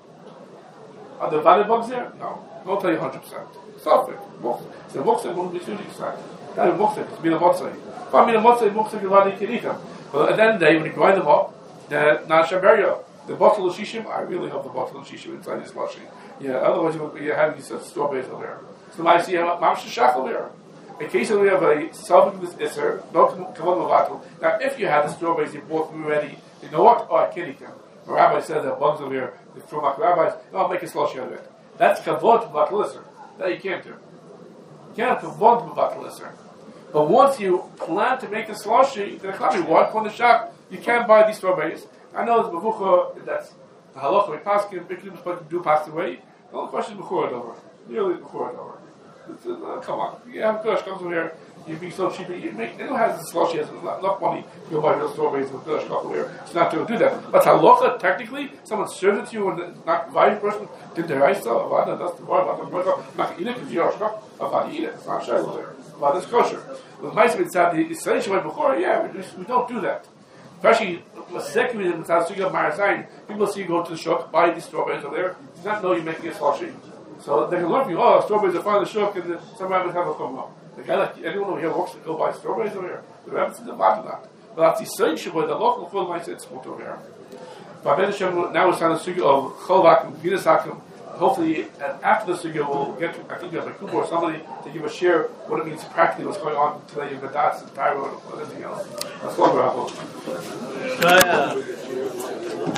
Speaker 1: Are there valid bugs there? No. I won't tell you one hundred percent. Stop it. So the muktzah won't be shooting side. That is muktzah. It's mina motzah. If I'm mina motzah, muktzah you valid can eat them. But at the end of the day, when you grind them up, they're not shabaria. The bottle of shishim, I really hope the bottle of shishim inside is slushy. Yeah, otherwise you would be having these strawberries over there. So I see a mamsh shach over there. In case we have a solving this isser, no kavan mavatul. Now, if you have the strawberries you bought from already, you know what? Oh, I can't eat them. The rabbi says there are bugs over here. The Trumak rabbis, no, I'll make a slushy out of it. That's kavod mavatul isser. That you can't do. You can't have kavod mavatul isser. But once you plan to make the slushy, then you walk on the shop. You can't buy these strawberries. I know it's mevucha. That's the halacha we pass. Bikim do pass away. The only question is before it over. Nearly before it over. Uh, come on, you have Kush comes over here. You be so cheap. You make anyone has a slushy has enough money to go buy real strawberries with Kush comes over here. It's not to do that. But halacha, technically, someone serves it to you and not the person did the rice stuff. Avada, that's the bar. Avada, not eat it because you're shkach. Avada, eat it. It's not shy over there. Avada is kosher. With my side, the essential way before, yeah, we, we don't do that. Especially, secondly, the Mitzvah of Marazayin, people see you go to the shop, buy these strawberries over there, do not know you're making a slushy. So they can learn from you, oh, strawberries are fine in the shop, and some rabbis have a come up. The guy like anyone over here walks to go buy strawberries over here. The rabbis in the bottom of that. But that's the essential way the local full might say it's smoked over here. But now we're starting the sugya of Cholvakim, Venus Hakim. Hopefully, after the sugya, we'll get, I think there's a Kuba or somebody to give a share what it means practically, what's going on today in the Dats and Tyro and anything else. That's what we're